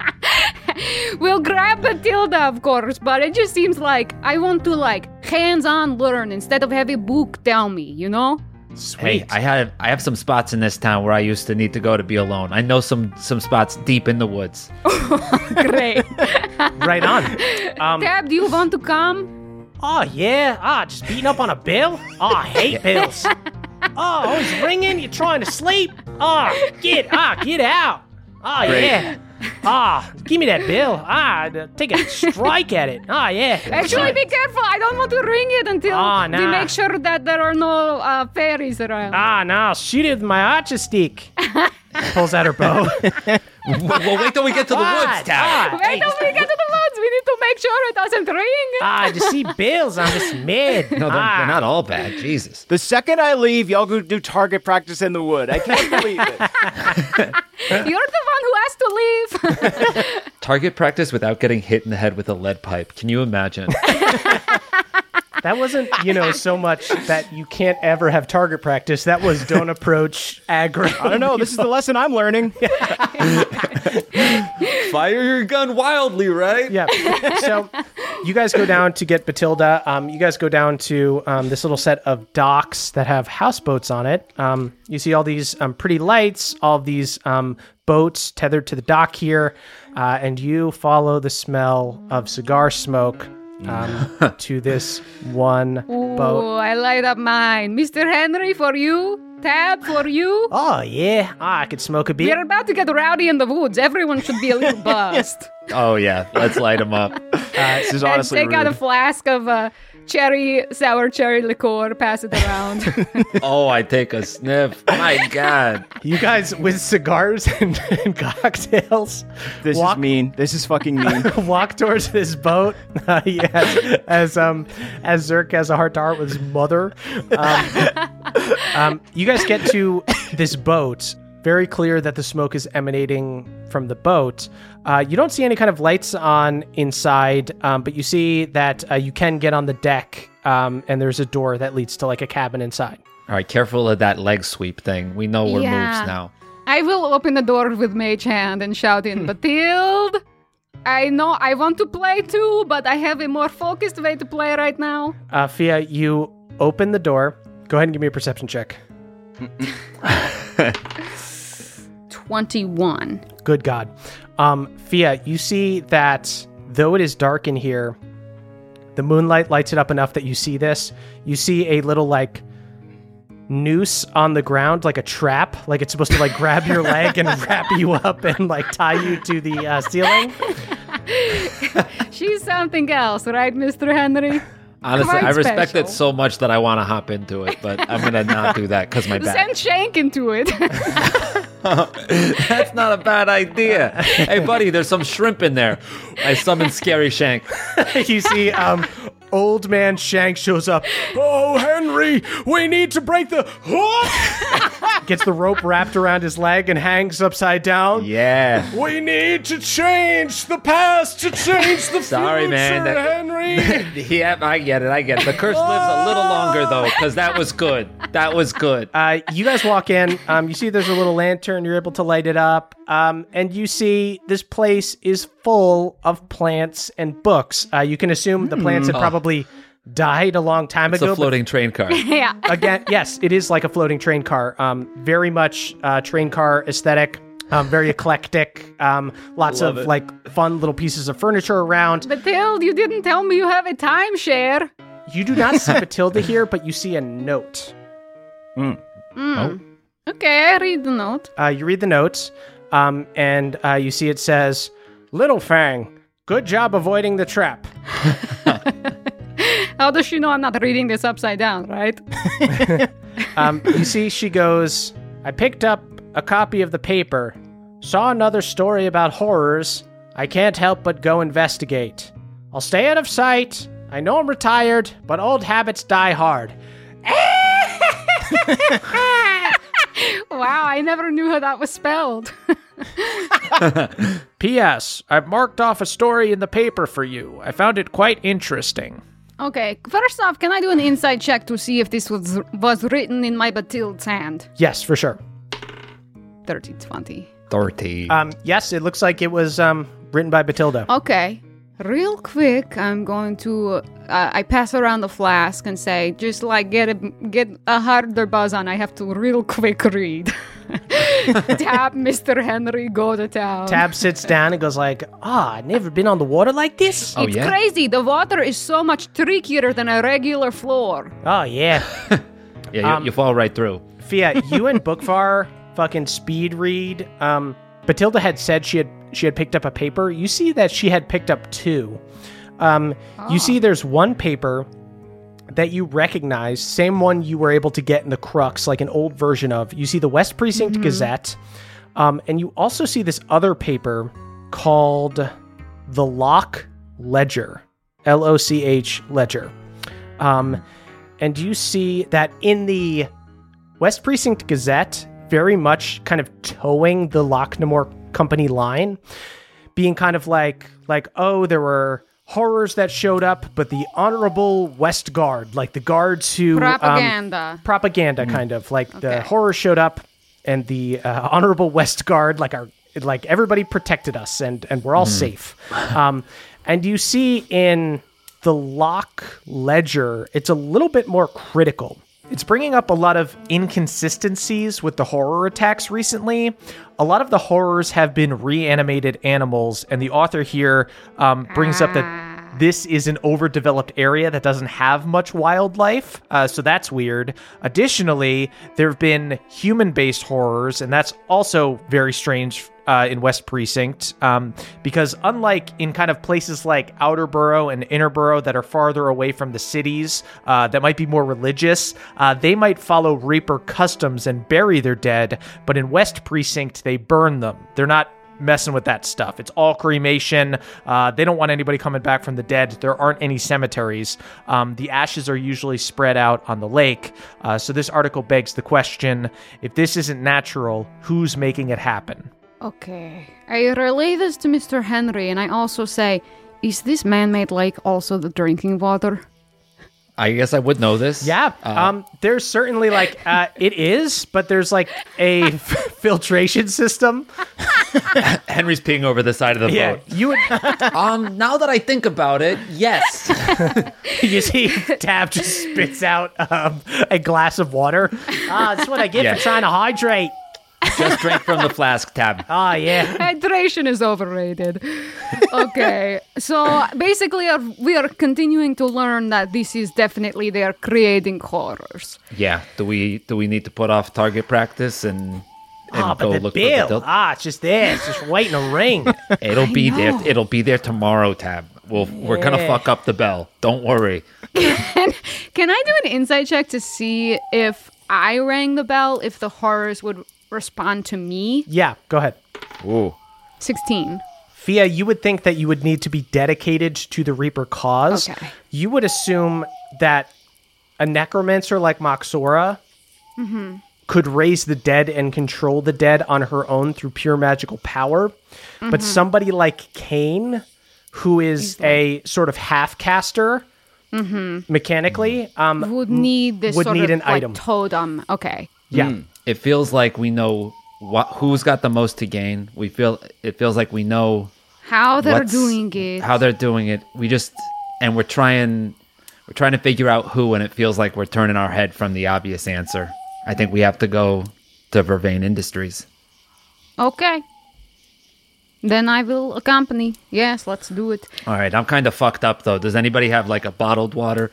We'll grab Matilda, of course, but it just seems like I want to, like, hands-on learn instead of have a book tell me, you know? Sweet. Hey, I have I have some spots in this town where I used to need to go to be alone. I know some some spots deep in the woods. Great. Right on. Um, Tab, do you want to come? oh, yeah. Ah, just beating up on a bill? Oh, I hate bills. Oh, always ringing. You're trying to sleep. Oh, get, ah, get out. Oh, yeah. Ah, give me that bill. Ah, d- take a strike at it. Ah, yeah. Actually, be careful. I don't want to ring it until Ah, we nah. make sure that there are no uh, fairies around. Ah, no, I'll shoot it with my archer stick. Pulls out her bow. Well, wait till we get to the Ah, woods, Tab. ah, Wait hey, till we get to the woods. We need to make sure it doesn't ring. Ah, I just see bills. I'm just mad. No, they're, ah. they're not all bad. Jesus. The second I leave, y'all go do target practice in the wood. I can't believe it. You're the one who has to leave. Target practice without getting hit in the head with a lead pipe. Can you imagine? That wasn't, you know, so much that you can't ever have target practice. That was don't approach aggro. I don't know. This is the lesson I'm learning. Fire your gun wildly, right? Yeah. So you guys go down to get Batilda. Um, you guys go down to um, this little set of docks that have houseboats on it. Um, you see all these um, pretty lights, all of these um, boats tethered to the dock here, uh, and you follow the smell of cigar smoke um, to this one Ooh, boat. I light up mine. Mister Henry, for you. Tab, for you. Oh, yeah. Ah, I could smoke a beer. We're about to get rowdy in the woods. Everyone should be a little buzzed. Oh, yeah. Let's light them up. This is And honestly take out a rude. flask of uh, cherry, sour cherry liqueur, pass it around. Oh, I take a sniff. My God. You guys with cigars and, and cocktails This walk, is mean. This is fucking mean. walk towards this boat. Uh, yes, as um as Zerk has a heart to heart with his mother. Um, um, you guys get to this boat. very clear that the smoke is emanating from the boat. Uh, you don't see any kind of lights on inside, um, but you see that uh, you can get on the deck, um, and there's a door that leads to like a cabin inside. All right, careful of that leg sweep thing. We know we're Yeah. moves now. I will open the door with mage hand and shout in, Batilde, I know I want to play too, but I have a more focused way to play right now. Uh, Fia, you open the door. Go ahead and give me a perception check. twenty-one. Good God. Um, Fia, you see that though it is dark in here, the moonlight lights it up enough that you see this. You see a little like noose on the ground, like a trap, like it's supposed to like grab your leg and wrap you up and like tie you to the uh, ceiling. She's something else, right, Mister Henry? Honestly, Quite I respect special. it so much that I want to hop into it, but I'm going to not do that because my back. Send Shank into it. That's not a bad idea. Hey, buddy, there's some shrimp in there. I summon Scary Shank. You see, um, old man Shank shows up. Oh, Henry, we need to break the hook. Gets the rope wrapped around his leg and hangs upside down. Yeah. We need to change the past to change the Sorry, future, man. That- Henry. Yeah, I get it. I get it. The curse lives a little longer, though, because that was good. That was good. Uh, you guys walk in. Um, you see there's a little lantern. You're able to light it up. Um, and you see this place is full of plants and books. Uh, you can assume the plants had probably died a long time It's ago. a floating train car. Yeah. but again, yes, it is like a floating train car. Um, very much uh, train car aesthetic. Um, very eclectic. Um, lots Love of it. like fun little pieces of furniture around. Batilde, you didn't tell me you have a timeshare. You do not see Batilda here, but you see a note. Oh. Okay, I read the note. Uh, you read the notes, um, and uh, you see it says, Little Fang, good job avoiding the trap. How does she know I'm not reading this upside down, right? Um, you see she goes, I picked up a copy of the paper, saw another story about horrors. I can't help but go investigate. I'll stay out of sight. I know I'm retired, but old habits die hard. Wow, I never knew how that was spelled. P S. I've marked off a story in the paper for you. I found it quite interesting. Okay, first off, can I do an inside check to see if this was was written in my Batilde's hand? Yes, for sure. thirty twenty. thirty. Um, yes, it looks like it was um, written by Batilda. Okay, real quick, I'm going to, uh, I pass around the flask and say, just like get a, get a harder buzz on, I have to real quick read. Tap, Mister Henry, go to town. Tab sits down and goes like, ah, I've never been on the water like this. Oh, It's yeah? crazy, the water is so much trickier than a regular floor. Oh, yeah. yeah, you, um, you fall right through. Fia, you and Bookvar fucking speed read. Um, Batilda had said she had she had picked up a paper. You see that she had picked up two. Um, You see there's one paper that you recognize, same one you were able to get in the Crux, like an old version of. You see the West Precinct Gazette, um, and you also see this other paper called the Loch Ledger, L O C H Ledger. Um, and you see that in the West Precinct Gazette, very much kind of towing the Locknamore Company line, being kind of like, like, oh, there were horrors that showed up, but the Honorable West Guard, like the guards who... um, Propaganda. propaganda, kind of. Like the Okay. horrors showed up, and the uh, Honorable West Guard, like our, like everybody protected us, and, and we're all safe. Um, and you see in the Loch Ledger, it's a little bit more critical. It's bringing up a lot of inconsistencies with the horror attacks recently. A lot of the horrors have been reanimated animals, and the author here um, brings up that this is an overdeveloped area that doesn't have much wildlife, uh, so that's weird. Additionally, there have been human-based horrors, and that's also very strange uh, in West Precinct, um, because unlike in kind of places like Outer Borough and Inner Borough that are farther away from the cities, uh, that might be more religious, uh, they might follow Reaper customs and bury their dead, but in West Precinct, they burn them. They're not messing with that stuff. It's all cremation. Uh, they don't want anybody coming back from the dead. There aren't any cemeteries. Um, the ashes are usually spread out on the lake. Uh, so this article begs the question, if this isn't natural, who's making it happen? Okay. I relay this to Mister Henry, and I also say, is this man-made lake also the drinking water? I guess I would know this. Yeah, Uh, um, there's certainly like, uh, it is, but there's like a f- filtration system. Henry's peeing over the side of the Yeah, boat. you would, Um, now that I think about it, yes. you see Tab just spits out um, a glass of water. Ah, that's what I get Yeah. for trying to hydrate. Just drink from the flask, Tab. Ah, yeah. Hydration is overrated. Okay, so basically uh, we are continuing to learn that this is definitely they are creating horrors. Yeah. Do we do we need to put off target practice and, and Ah, go but the look bill, for the ah, it's just there. It's just waiting to ring. It'll be there. It'll be there tomorrow, Tab. We'll, We're gonna Yeah. fuck up the bell. Don't worry. Can I do an insight check to see if I rang the bell, if the horrors would respond to me? Yeah, go ahead. Ooh. sixteen. Fia, you would think that you would need to be dedicated to the Reaper cause. Okay. You would assume that a necromancer like Moxora could raise the dead and control the dead on her own through pure magical power. But somebody like Kane, who is a sort of half-caster mechanically, um, Would need this would sort need of an like item. totem. Okay. yeah. It feels like we know what who's got the most to gain. We feel it feels like we know How they're what's- doing it. How they're doing it. We just and we're trying we're trying to figure out who, and it feels like we're turning our head from the obvious answer. I think we have to go to Vervain Industries. Okay. Then I will accompany. Yes, let's do it. All right, I'm kind of fucked up though. Does anybody have like a bottled water?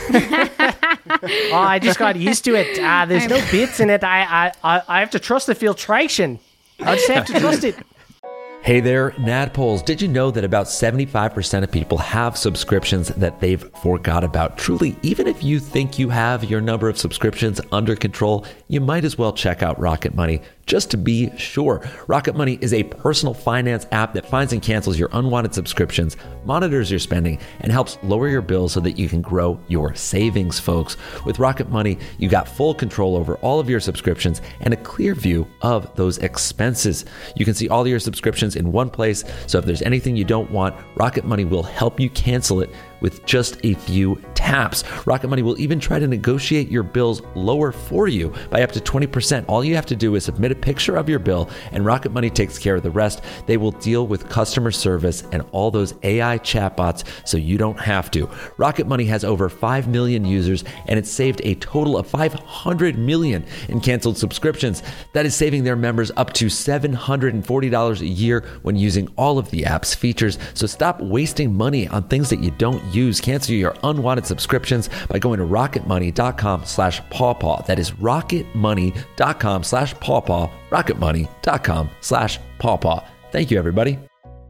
Oh, I just got used to it. Ah, there's no bits in it. I, I, I, I have to trust the filtration. I just have to trust it. Hey there, Nadpoles. Did you know that about seventy-five percent of people have subscriptions that they've forgot about? Truly, even if you think you have your number of subscriptions under control, you might as well check out Rocket Money just to be sure. Rocket Money is a personal finance app that finds and cancels your unwanted subscriptions, monitors your spending, and helps lower your bills so that you can grow your savings, folks. With Rocket Money, you got full control over all of your subscriptions and a clear view of those expenses. You can see all of your subscriptions in one place, so if there's anything you don't want, Rocket Money will help you cancel it with just a few taps. Rocket Money will even try to negotiate your bills lower for you by up to twenty percent. All you have to do is submit a picture of your bill, and Rocket Money takes care of the rest. They will deal with customer service and all those A I chatbots, so you don't have to. Rocket Money has over five million users, and it's saved a total of five hundred million in canceled subscriptions. That is saving their members up to seven hundred forty dollars a year when using all of the app's features. So stop wasting money on things that you don't use. Cancel your unwanted subscriptions by going to rocketmoney.com slash pawpaw. That is rocketmoney.com slash pawpaw. rocketmoney.com slash pawpaw. Thank you, everybody.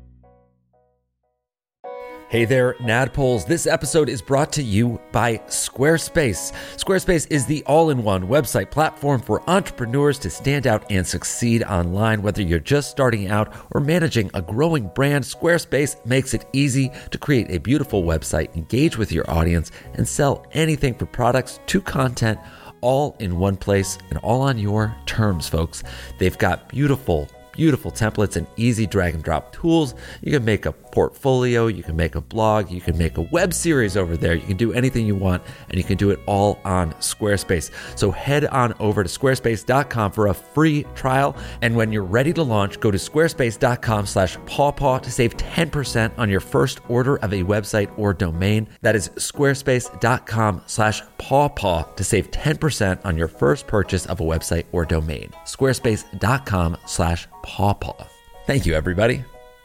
Hey there, Nadpoles. This episode is brought to you by Squarespace. Squarespace is the all-in-one website platform for entrepreneurs to stand out and succeed online. Whether you're just starting out or managing a growing brand, Squarespace makes it easy to create a beautiful website, engage with your audience, and sell anything from products to content, all in one place and all on your terms, folks. They've got beautiful Beautiful templates and easy drag and drop tools. You can make a portfolio, you can make a blog, you can make a web series over there. You can do anything you want, and you can do it all on Squarespace. So head on over to squarespace dot com for a free trial. And when you're ready to launch, go to squarespace.com slash pawpaw to save ten percent on your first order of a website or domain. That is squarespace.com slash pawpaw to save ten percent on your first purchase of a website or domain. Squarespace.com slash pawpaw. Thank you, everybody.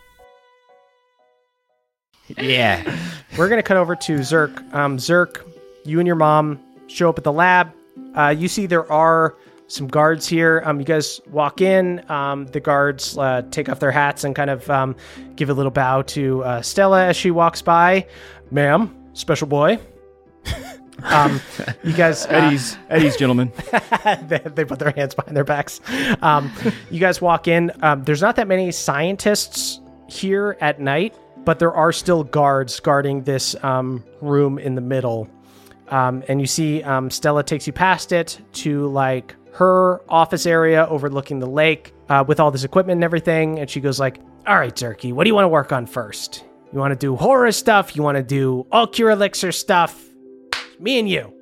Yeah. We're going to cut over to Zerk. Um, Zerk, you and your mom show up at the lab. Uh, you see there are some guards here. Um, you guys walk in. Um, the guards uh, take off their hats and kind of um, give a little bow to uh, Stella as she walks by. Ma'am, special boy. Um, you guys, uh, Eddie's, Eddie's, gentlemen. they, they put their hands behind their backs. Um, you guys walk in. Um, there's not that many scientists here at night, but there are still guards guarding this um, room in the middle. Um, and you see um, Stella takes you past it to like her office area overlooking the lake uh, with all this equipment and everything. And she goes like, all right, Zerky, what do you want to work on first? You want to do horror stuff? You want to do all cure elixir stuff? Me and you.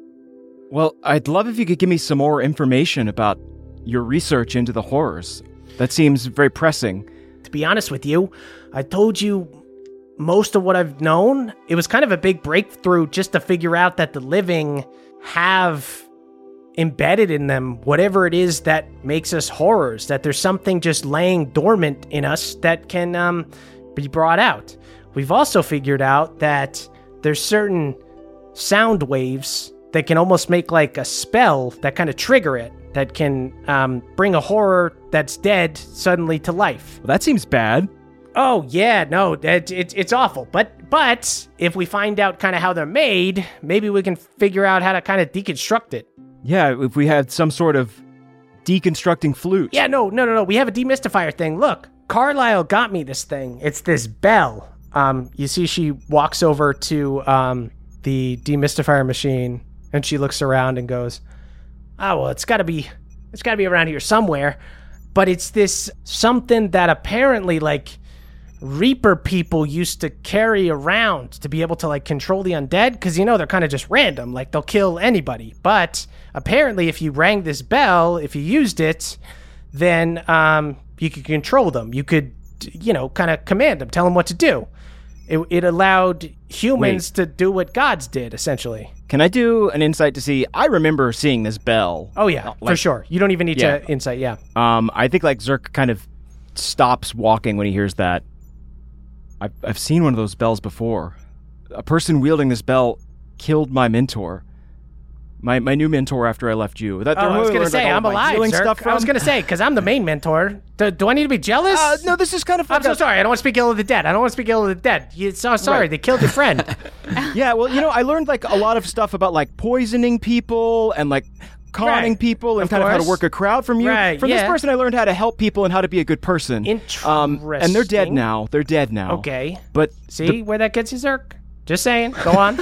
Well, I'd love if you could give me some more information about your research into the horrors. That seems very pressing. To be honest with you, I told you most of what I've known. It was kind of a big breakthrough just to figure out that the living have embedded in them whatever it is that makes us horrors, that there's something just laying dormant in us that can um, be brought out. We've also figured out that there's certain sound waves that can almost make like a spell that kind of trigger it, that can um, bring a horror that's dead suddenly to life. Well, that seems bad. Oh, yeah, no, it, it, it's awful. But but if we find out kind of how they're made, maybe we can figure out how to kind of deconstruct it. Yeah, if we had some sort of deconstructing flute. Yeah, no, no, no, no. We have a demystifier thing. Look, Carlisle got me this thing. It's this bell. Um, you see she walks over to um, the demystifier machine, and she looks around and goes, oh, well, it's got to be, it's got to be around here somewhere. But it's this something that apparently, like, Reaper people used to carry around to be able to, like, control the undead. Because, you know, they're kind of just random. Like, they'll kill anybody. But apparently, if you rang this bell, if you used it, then um, you could control them. You could, you know, kind of command them, tell them what to do. It, it allowed humans Wait. to do what gods did, essentially. Can I do an insight to see? I remember seeing this bell. Oh, yeah, like, for sure. You don't even need yeah. to insight, yeah. Um, I think, like, Zerk kind of stops walking when he hears that. I've, I've seen one of those bells before. A person wielding this bell killed my mentor. My my new mentor after I left you. That, oh, I was going to say, like, I'm alive, Zerk. Stuff from. I was going to say, because I'm the main mentor. Do, do I need to be jealous? Uh, no, this is kind of... I'm so sorry. I don't want to speak ill of the dead. I don't want to speak ill of the dead. You're so sorry. Right. They killed your friend. Yeah, well, you know, I learned, like, a lot of stuff about, like, poisoning people and, like, conning right. people and of kind course. of how to work a crowd from you. Right, from yeah. this person, I learned how to help people and how to be a good person. Interesting. Um, and they're dead now. They're dead now. Okay. But see the- where that gets you, Zerk? Just saying. Go on.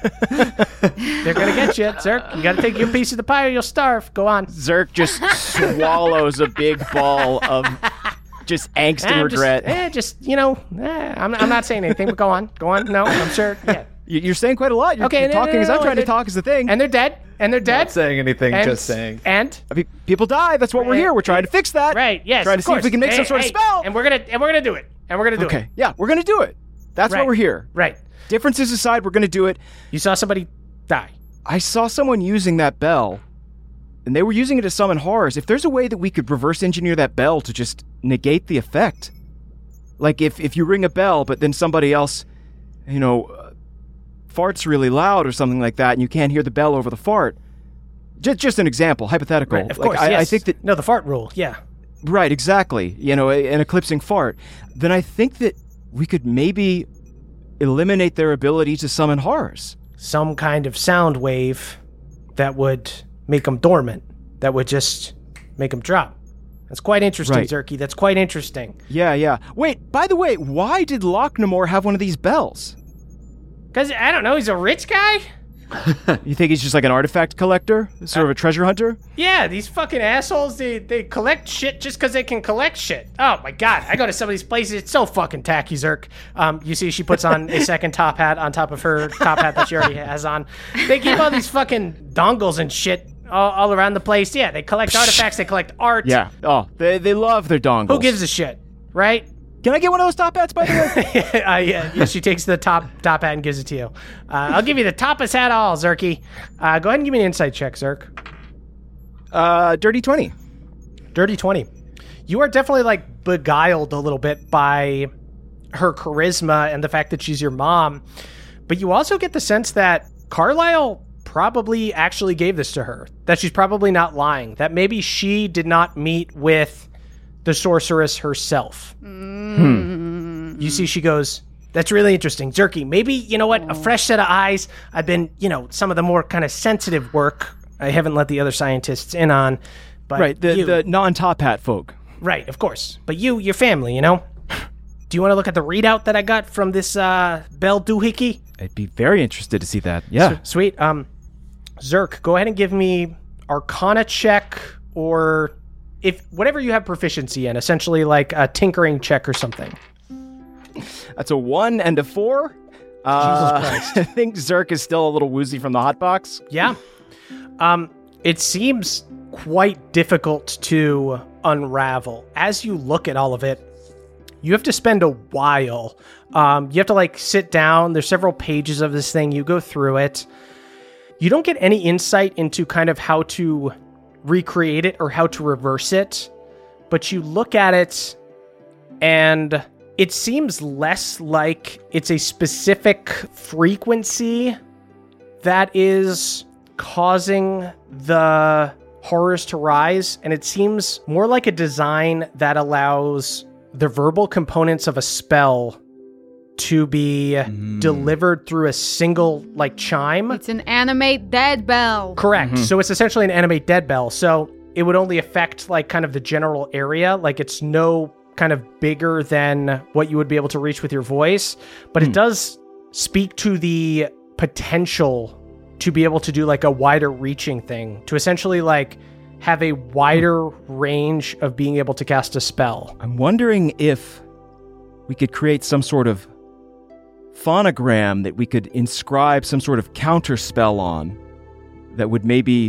They're going to get you, Zerk. You got to take your piece of the pie or you'll starve. Go on. Zerk just swallows a big ball of just angst and eh, regret. Just, eh, just you know, eh, I'm, I'm not saying anything, but go on. Go on. No, I'm sure. Yeah. You're saying quite a lot. You're, okay, you're no, talking no, no, as no, I'm trying no, to talk is the thing. And they're dead. And they're dead. Not saying anything, and, just saying. And I mean, people die. That's what right. we're here. We're trying to fix that. Right. Yes. Trying to see course. if we can make hey, some sort hey, of spell. And we're gonna and we're gonna do it. And we're gonna do okay. it. Okay. Yeah, we're gonna do it. That's right. why we're here. Right. Differences aside, we're gonna do it. You saw somebody die. I saw someone using that bell, and they were using it to summon horrors. If there's a way that we could reverse engineer that bell to just negate the effect, like if if you ring a bell, but then somebody else, you know, uh, farts really loud or something like that, and you can't hear the bell over the fart. Just just an example, hypothetical. Right, of like, course, I, yes. I think that no, the fart rule. Yeah. Right. Exactly. You know, an eclipsing fart. Then I think that we could maybe eliminate their ability to summon horrors. Some kind of sound wave that would make them dormant, that would just make them drop. That's quite interesting, right. Zerky. That's quite interesting. Yeah, yeah. Wait, by the way, why did Locknamore have one of these bells? Because, I don't know, he's a rich guy? You think he's just like an artifact collector? Sort of a treasure hunter? Yeah, these fucking assholes, they, they collect shit just because they can collect shit. Oh, my God. I go to some of these places. It's so fucking tacky, Zerk. Um, you see she puts on a second top hat on top of her top hat that she already has on. They keep all these fucking dongles and shit all, all around the place. Yeah, they collect artifacts. They collect art. Yeah. Oh, they, they love their dongles. Who gives a shit, right? Can I get one of those top hats, by the way? uh, yeah, yeah, she takes the top top hat and gives it to you. Uh, I'll give you the toppest hat of all, Zerky. Uh, go ahead and give me an insight check, Zerk. Uh, dirty twenty. Dirty twenty. You are definitely, like, beguiled a little bit by her charisma and the fact that she's your mom. But you also get the sense that Carlisle probably actually gave this to her. That she's probably not lying. That maybe she did not meet with the sorceress herself. Mm. You see, she goes, That's really interesting. Zerky, maybe, you know what, a fresh set of eyes. I've been, you know, some of the more kind of sensitive work I haven't let the other scientists in on. But right, the, you, the non-top hat folk. Right, of course. But you, your family, you know? Do you want to look at the readout that I got from this uh, Bell Doohickey? I'd be very interested to see that. Yeah. S- sweet. Um, Zerk, go ahead and give me Arcana check or if whatever you have proficiency in, essentially like a tinkering check or something. That's a one and a four. Uh, Jesus Christ. I think Zerk is still a little woozy from the hot box. Yeah. Um, it seems quite difficult to unravel. As you look at all of it, you have to spend a while. Um, you have to like sit down. There's several pages of this thing. You go through it. You don't get any insight into kind of how to recreate it or how to reverse it, but you look at it and it seems less like it's a specific frequency that is causing the horrors to rise, and it seems more like a design that allows the verbal components of a spell to be mm. delivered through a single, like, chime. It's an animate dead bell. Correct. Mm-hmm. So it's essentially an animate dead bell. So it would only affect, like, kind of the general area. Like, it's no kind of bigger than what you would be able to reach with your voice. But mm. it does speak to the potential to be able to do, like, a wider reaching thing. To essentially, like, have a wider range of being able to cast a spell. I'm wondering if we could create some sort of phonogram that we could inscribe some sort of counter spell on that would maybe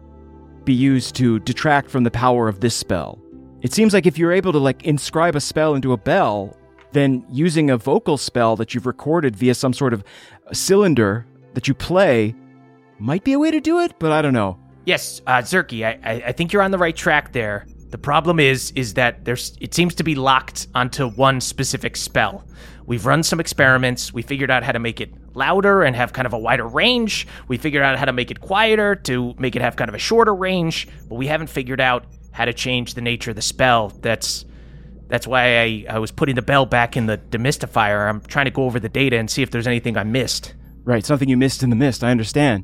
be used to detract from the power of this spell. It seems like if you're able to like inscribe a spell into a bell, then using a vocal spell that you've recorded via some sort of cylinder that you play might be a way to do it, but I don't know. Yes, uh, Zerky, I, I, I think you're on the right track there. The problem is, is that there's it seems to be locked onto one specific spell. We've run some experiments. We figured out how to make it louder and have kind of a wider range. We figured out how to make it quieter to make it have kind of a shorter range, but we haven't figured out how to change the nature of the spell. That's that's why I, I was putting the bell back in the demystifier. I'm trying to go over the data and see if there's anything I missed. Right, something you missed in the mist, I understand.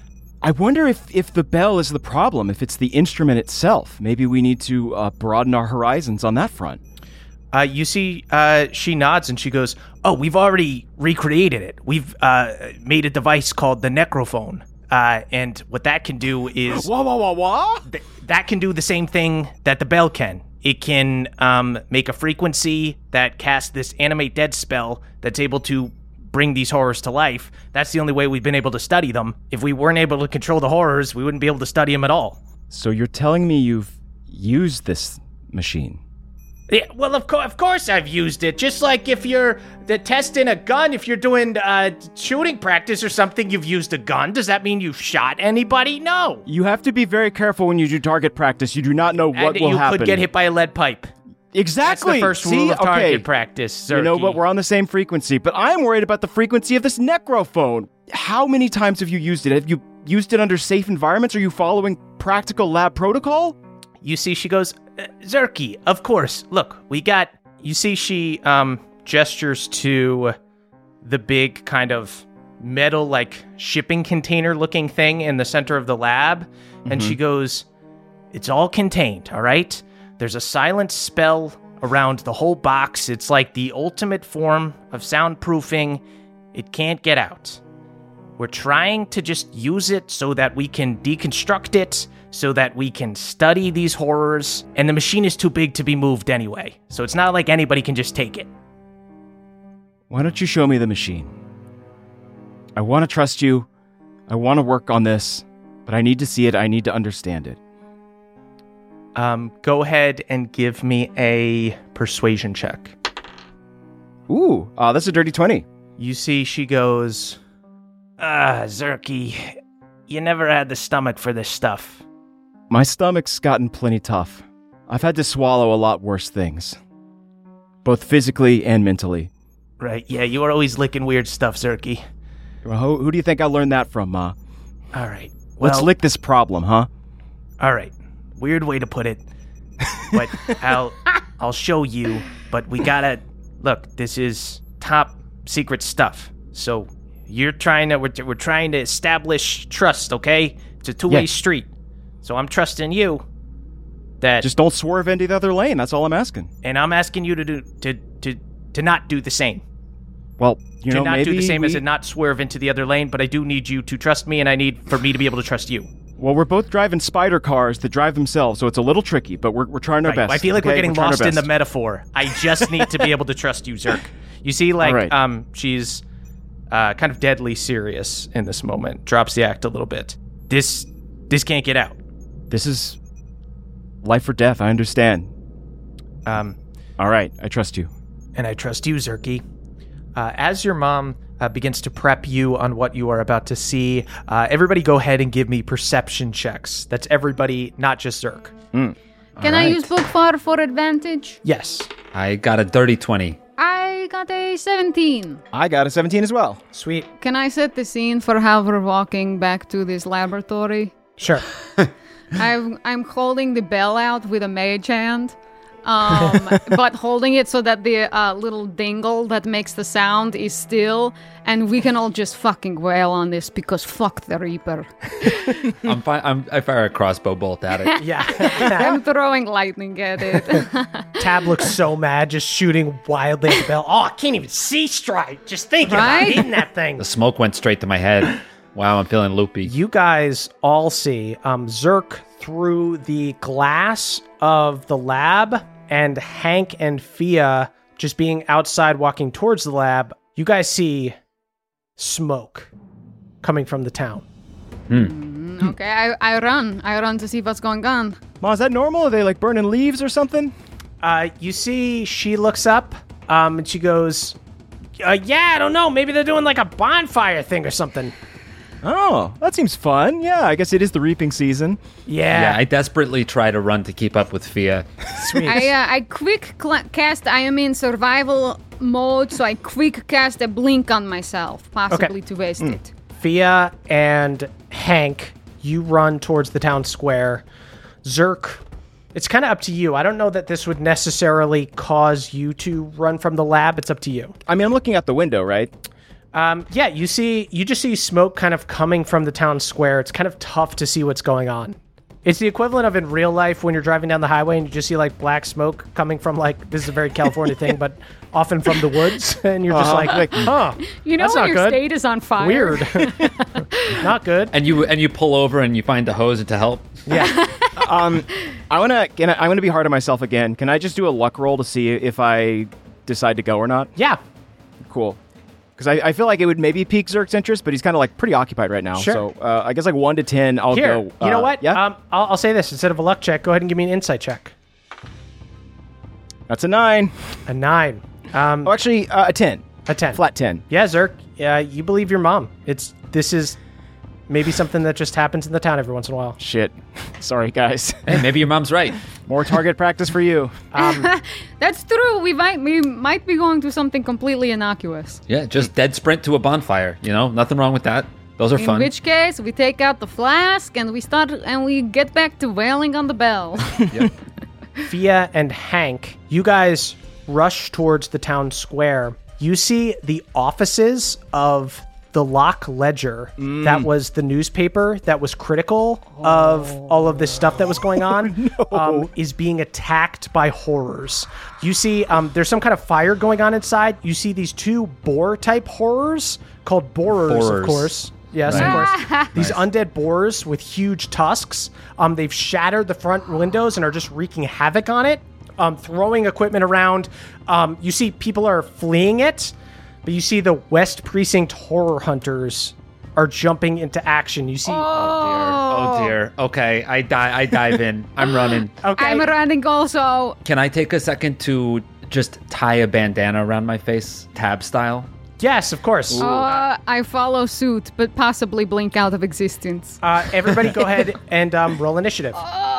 I wonder if, if the bell is the problem, if it's the instrument itself. Maybe we need to uh, broaden our horizons on that front. Uh, you see, uh, she nods and she goes, oh, we've already recreated it. We've uh, made a device called the Necrophone. Uh, and what that can do is... Wah, wah, wah, wah? Th- that can do the same thing that the bell can. It can um, make a frequency that casts this animate dead spell that's able to bring these horrors to life. That's the only way we've been able to study them. If we weren't able to control the horrors, we wouldn't be able to study them at all. So you're telling me you've used this machine? Yeah, well, of, co- of course I've used it. Just like if you're uh, testing a gun, if you're doing uh, shooting practice or something, you've used a gun. Does that mean you've shot anybody? No. You have to be very careful when you do target practice. You do not know what and will you happen. You could get hit by a lead pipe. Exactly. That's the first See? rule of target okay. practice, Zerky. You know what? We're on the same frequency, but I'm worried about the frequency of this Necrophone. How many times have you used it? Have you used it under safe environments? Are you following practical lab protocol? You see, she goes, uh, Zerky, of course. Look, we got... You see, she um gestures to the big kind of metal, like, shipping container-looking thing in the center of the lab, mm-hmm. and she goes, it's all contained, all right? There's a silent spell around the whole box. It's like the ultimate form of soundproofing. It can't get out. We're trying to just use it so that we can deconstruct it, so that we can study these horrors, and the machine is too big to be moved anyway. So it's not like anybody can just take it. Why don't you show me the machine? I want to trust you. I want to work on this, but I need to see it. I need to understand it. Um, go ahead and give me a persuasion check. Ooh, uh, that's a dirty twenty. You see, she goes, Ah, Zerky, you never had the stomach for this stuff. My stomach's gotten plenty tough. I've had to swallow a lot worse things. Both physically and mentally. Right, yeah, you were always licking weird stuff, Zerky. Well, who, who do you think I learned that from, Ma? All right. Well, let's lick this problem, huh? All right. Weird way to put it, but I'll I'll show you. But we gotta look. This is top secret stuff. So you're trying to, we're, we're trying to establish trust, okay? It's a two-way Yeah. street. So I'm trusting you that... Just don't swerve into the other lane. That's all I'm asking. And I'm asking you to do, to, to, to not do the same. Well, you to know, not maybe do the same we... as to not swerve into the other lane, but I do need you to trust me, and I need for me to be able to trust you. Well, we're both driving spider cars that drive themselves, so it's a little tricky, but we're, we're trying our Right. best. I feel like okay? we're getting trying our lost in the best. metaphor. I just need to be able to trust you, Zerk. You see, like, All right. um, she's uh, kind of deadly serious in this moment. Drops the act a little bit. This, this can't get out. This is life or death, I understand. Um, All right, I trust you. and I trust you, Zerky. Uh, as your mom uh, begins to prep you on what you are about to see, uh, everybody go ahead and give me perception checks. That's everybody, not just Zerk. Mm. Can I use book far for advantage? Yes. I got a dirty twenty. I got a seventeen. I got a seventeen as well. Sweet. Can I set the scene for how we're walking back to this laboratory? Sure. I'm I'm holding the bell out with a mage hand, um, but holding it so that the uh, little dingle that makes the sound is still, and we can all just fucking wail on this because fuck the Reaper. I'm, fi- I'm I fire a crossbow bolt at it. Yeah. I'm throwing lightning at it. Tab looks so mad, just shooting wildly at the bell. Oh, I can't even see straight. Just thinking Right? about hitting that thing. The smoke went straight to my head. Wow, I'm feeling loopy. You guys all see um, Zerk through the glass of the lab and Hank and Fia just being outside walking towards the lab. You guys see smoke coming from the town. Okay, I, I run. I run to see what's going on. Ma, is that normal? Are they like burning leaves or something? Uh, you see she looks up um, and she goes, uh, yeah, I don't know. Maybe they're doing like a bonfire thing or something. Oh, that seems fun. Yeah, I guess it is the reaping season. Yeah. Yeah, I desperately try to run to keep up with Fia. Sweet. I uh, I quick cl- cast. I am in survival mode, so I quick cast a blink on myself, possibly to waste it. Fia and Hank, you run towards the town square. Zerk, it's kind of up to you. I don't know that this would necessarily cause you to run from the lab. It's up to you. I mean, I'm looking out the window, right? Um, yeah, you see, you just see smoke kind of coming from the town square. It's kind of tough to see what's going on. It's the equivalent of in real life when you're driving down the highway and you just see like black smoke coming from like, this is a very California thing, but often from the woods. And you're just Uh-huh. like, Like, huh, You know that's when not your good. state is on fire? Weird. Not good. And you and you pull over and you find the hose to help. Yeah. um, I wanna, can I, I'm gonna be hard on myself again. Can I just do a luck roll to see if I decide to go or not? Yeah. Cool. Because I, I feel like it would maybe pique Zerk's interest, but he's kind of like pretty occupied right now. Sure. So uh, I guess like one to ten, I'll Here, go. you know uh, what? Yeah, Um, I'll, I'll say this. Instead of a luck check, go ahead and give me an insight check. that's a nine. A nine. Um, Oh, actually, uh, a ten. a ten. Flat ten. Yeah, Zerk, uh, you believe your mom. It's This is maybe something that just happens in the town every once in a while. Shit. Sorry, guys. Hey, maybe your mom's right. More target practice for you. That's true. We might we might be going to something completely innocuous. Yeah, just dead sprint to a bonfire. You know, nothing wrong with that. Those are In fun. which case, we take out the flask and we start and we get back to wailing on the bell. Fia and Hank, you guys rush towards the town square. You see the offices of the Lock Ledger. That was the newspaper that was critical of all of this stuff that was going on, um, is being attacked by horrors. You see, um, there's some kind of fire going on inside. You see these two boar-type horrors called borers, of Borers. course. Yes, Right. of course. These undead boars with huge tusks. Um, they've shattered the front windows and are just wreaking havoc on it, um, throwing equipment around. Um, you see people are fleeing it, but you see the West Precinct horror hunters are jumping into action. You see, Oh dear. Okay, I die. I dive in. I'm running. okay, I'm running also. Can I take a second to just tie a bandana around my face, tab style? yes, of course. Uh, I follow suit, but possibly blink out of existence. Uh, everybody, go ahead and um, roll initiative.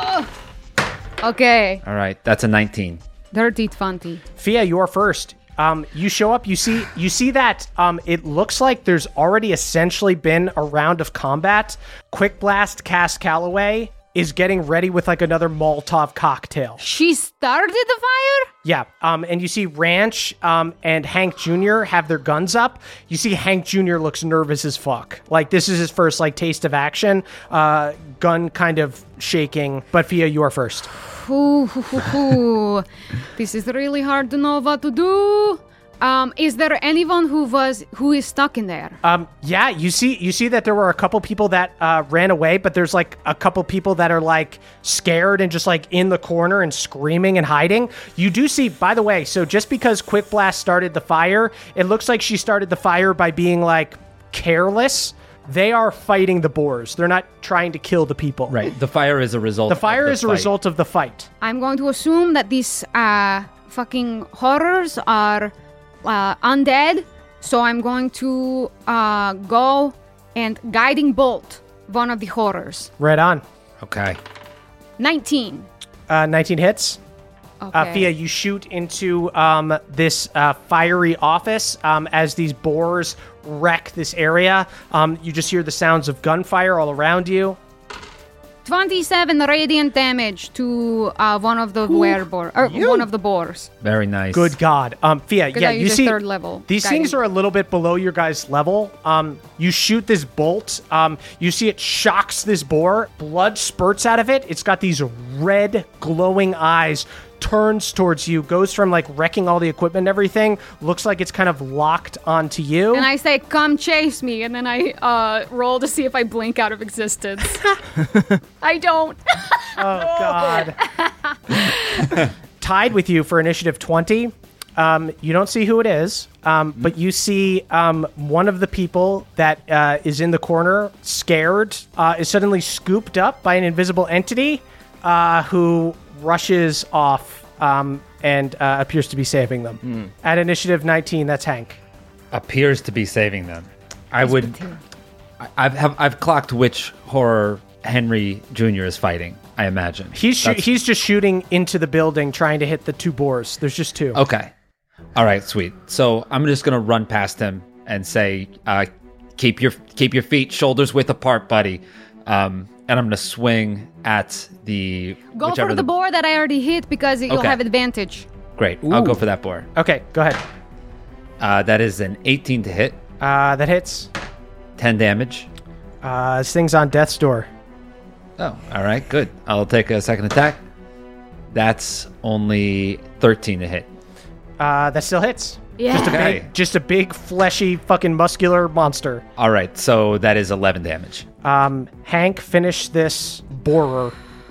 Okay, All right, that's a nineteen. dirty twenty. Fia, you're first. Um, you show up. You see. You see that. Um, it looks like there's already essentially been a round of combat. Quick Blast Cass Calloway is getting ready with like another Molotov cocktail. She started the fire? Yeah, um, and you see Ranch um, and Hank Junior have their guns up. You see Hank Junior looks nervous as fuck. Like, this is his first, like, taste of action. Uh, gun kind of shaking. But Fia, you are first. Ooh, hoo, hoo, hoo. This is really hard to know what to do. Um, is there anyone who was who is stuck in there? Um, yeah, you see, you see that there were a couple people that uh, ran away, but there's like a couple people that are like scared and just like in the corner and screaming and hiding. You do see, by the way, so just because Quick Blast started the fire, it looks like she started the fire by being like careless. They are fighting the boars. They're not trying to kill the people. Right. The fire is a result. The fire of the is a fight. result of the fight. I'm going to assume that these uh, fucking horrors are uh, undead, so I'm going to uh, go and guiding bolt one of the horrors. Right on. Okay. nineteen. Uh, nineteen hits. Okay. Uh, Fia, you shoot into um, this uh, fiery office um, as these boars wreck this area. Um, you just hear the sounds of gunfire all around you. twenty-seven radiant damage to uh, one of the werebor or you. one of the boars. Very nice. Good God. Um, Fia, Because yeah, I you use a see third level these guiding. things are a little bit below your guys' level. Um, you shoot this bolt. Um, you see it shocks this boar. Blood spurts out of it. It's got these red glowing eyes. Turns towards you, goes from like wrecking all the equipment and everything, looks like it's kind of locked onto you. And I say, come chase me, and then I uh, roll to see if I blink out of existence. I don't. Oh, God. Tied with you for initiative twenty. Um, you don't see who it is, um, but you see um, one of the people that uh, is in the corner, scared, uh, is suddenly scooped up by an invisible entity uh, who rushes off um, and uh, appears to be saving them. Mm. At initiative nineteen, that's Hank. Appears to be saving them. I would. I- I've have, I've clocked which horror Henry Junior is fighting. I imagine He's shoo- That's- he's just shooting into the building, trying to hit the two boars. There's just two. Okay. All right. Sweet. So I'm just gonna run past him and say, uh, "Keep your keep your feet shoulders width apart, buddy." Um, and I'm gonna swing at the Go whichever for the, boar that I already hit because you'll Okay. have advantage. Great. I'll go for that boar. Okay, go ahead. Uh, that is an eighteen to hit. Uh, that hits. ten damage. Uh, this thing's on death's door. Oh, all right, good. I'll take a second attack. That's only thirteen to hit. Uh, that still hits. Yeah. Just a Okay. big, just a big, fleshy, fucking muscular monster. All right, so that is eleven damage. Um, Hank, finish this borer.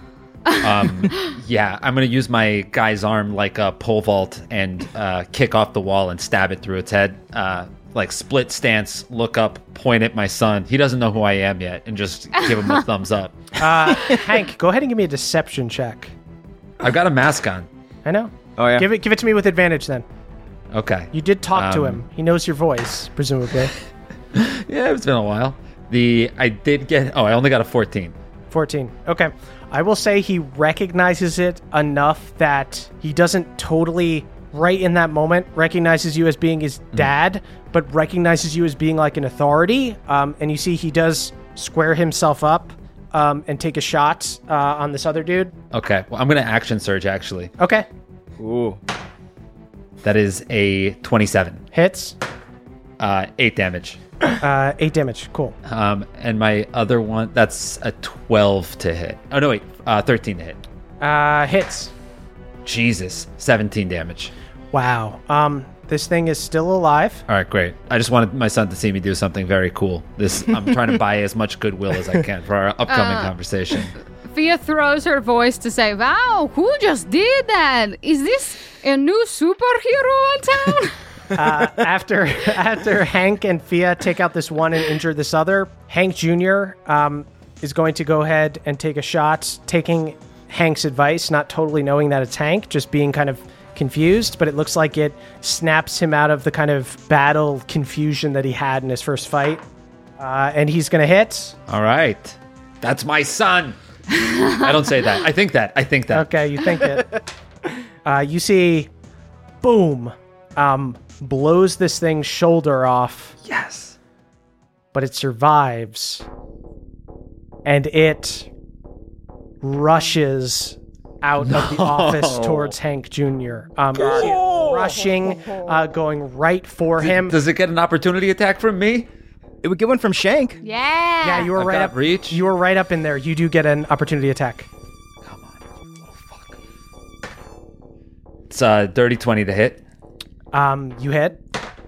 Um, yeah, I'm gonna use my guy's arm like a pole vault and uh, kick off the wall and stab it through its head. Uh, like split stance, look up, point at my son. He doesn't know who I am yet, and just give him a thumbs up. Uh, Hank, go ahead and give me a deception check. I've got a mask on. I know. Oh, yeah. Give it, give it to me with advantage. Then Okay. you did talk to Um, him. He knows your voice, presumably. Yeah, it's been a while. The I did get. Oh, I only got a fourteen. fourteen. Okay. I will say he recognizes it enough that he doesn't totally, right in that moment, recognizes you as being his dad, but recognizes you as being like an authority. Um, and you see he does square himself up um, and take a shot uh, on this other dude. Okay. Well, I'm gonna action surge actually. Okay. Ooh. That is a twenty-seven. Hits. Uh, eight damage. Uh, eight damage. Cool. Um, and my other one, that's a twelve to hit. Oh, no, wait, uh, thirteen to hit. Uh, hits. Jesus, seventeen damage. Wow. Um, this thing is still alive. All right, great. I just wanted my son to see me do something very cool. This I'm trying to buy as much goodwill as I can for our upcoming Uh. conversation. Fia throws her voice to say, wow, who just did that? Is this a new superhero in town? uh, after after Hank and Fia take out this one and injure this other, Hank Junior um, is going to go ahead and take a shot, taking Hank's advice, not totally knowing that it's Hank, just being kind of confused, but it looks like it snaps him out of the kind of battle confusion that he had in his first fight. Uh, and he's going to hit. All right. That's my son. I don't say that. I think that. I think that. Okay, you think it. uh, you see, boom, um, blows this thing's shoulder off. Yes. But it survives. And it rushes out no. of the office towards Hank Junior Um, you see it rushing, uh, going right for D- him. Does it get an opportunity attack from me? It would get one from Shank. Yeah. Yeah, you were I've right got up. reach. You were right up in there. You do get an opportunity attack. Come on. Oh, fuck. It's uh, dirty twenty to hit. Um, you hit.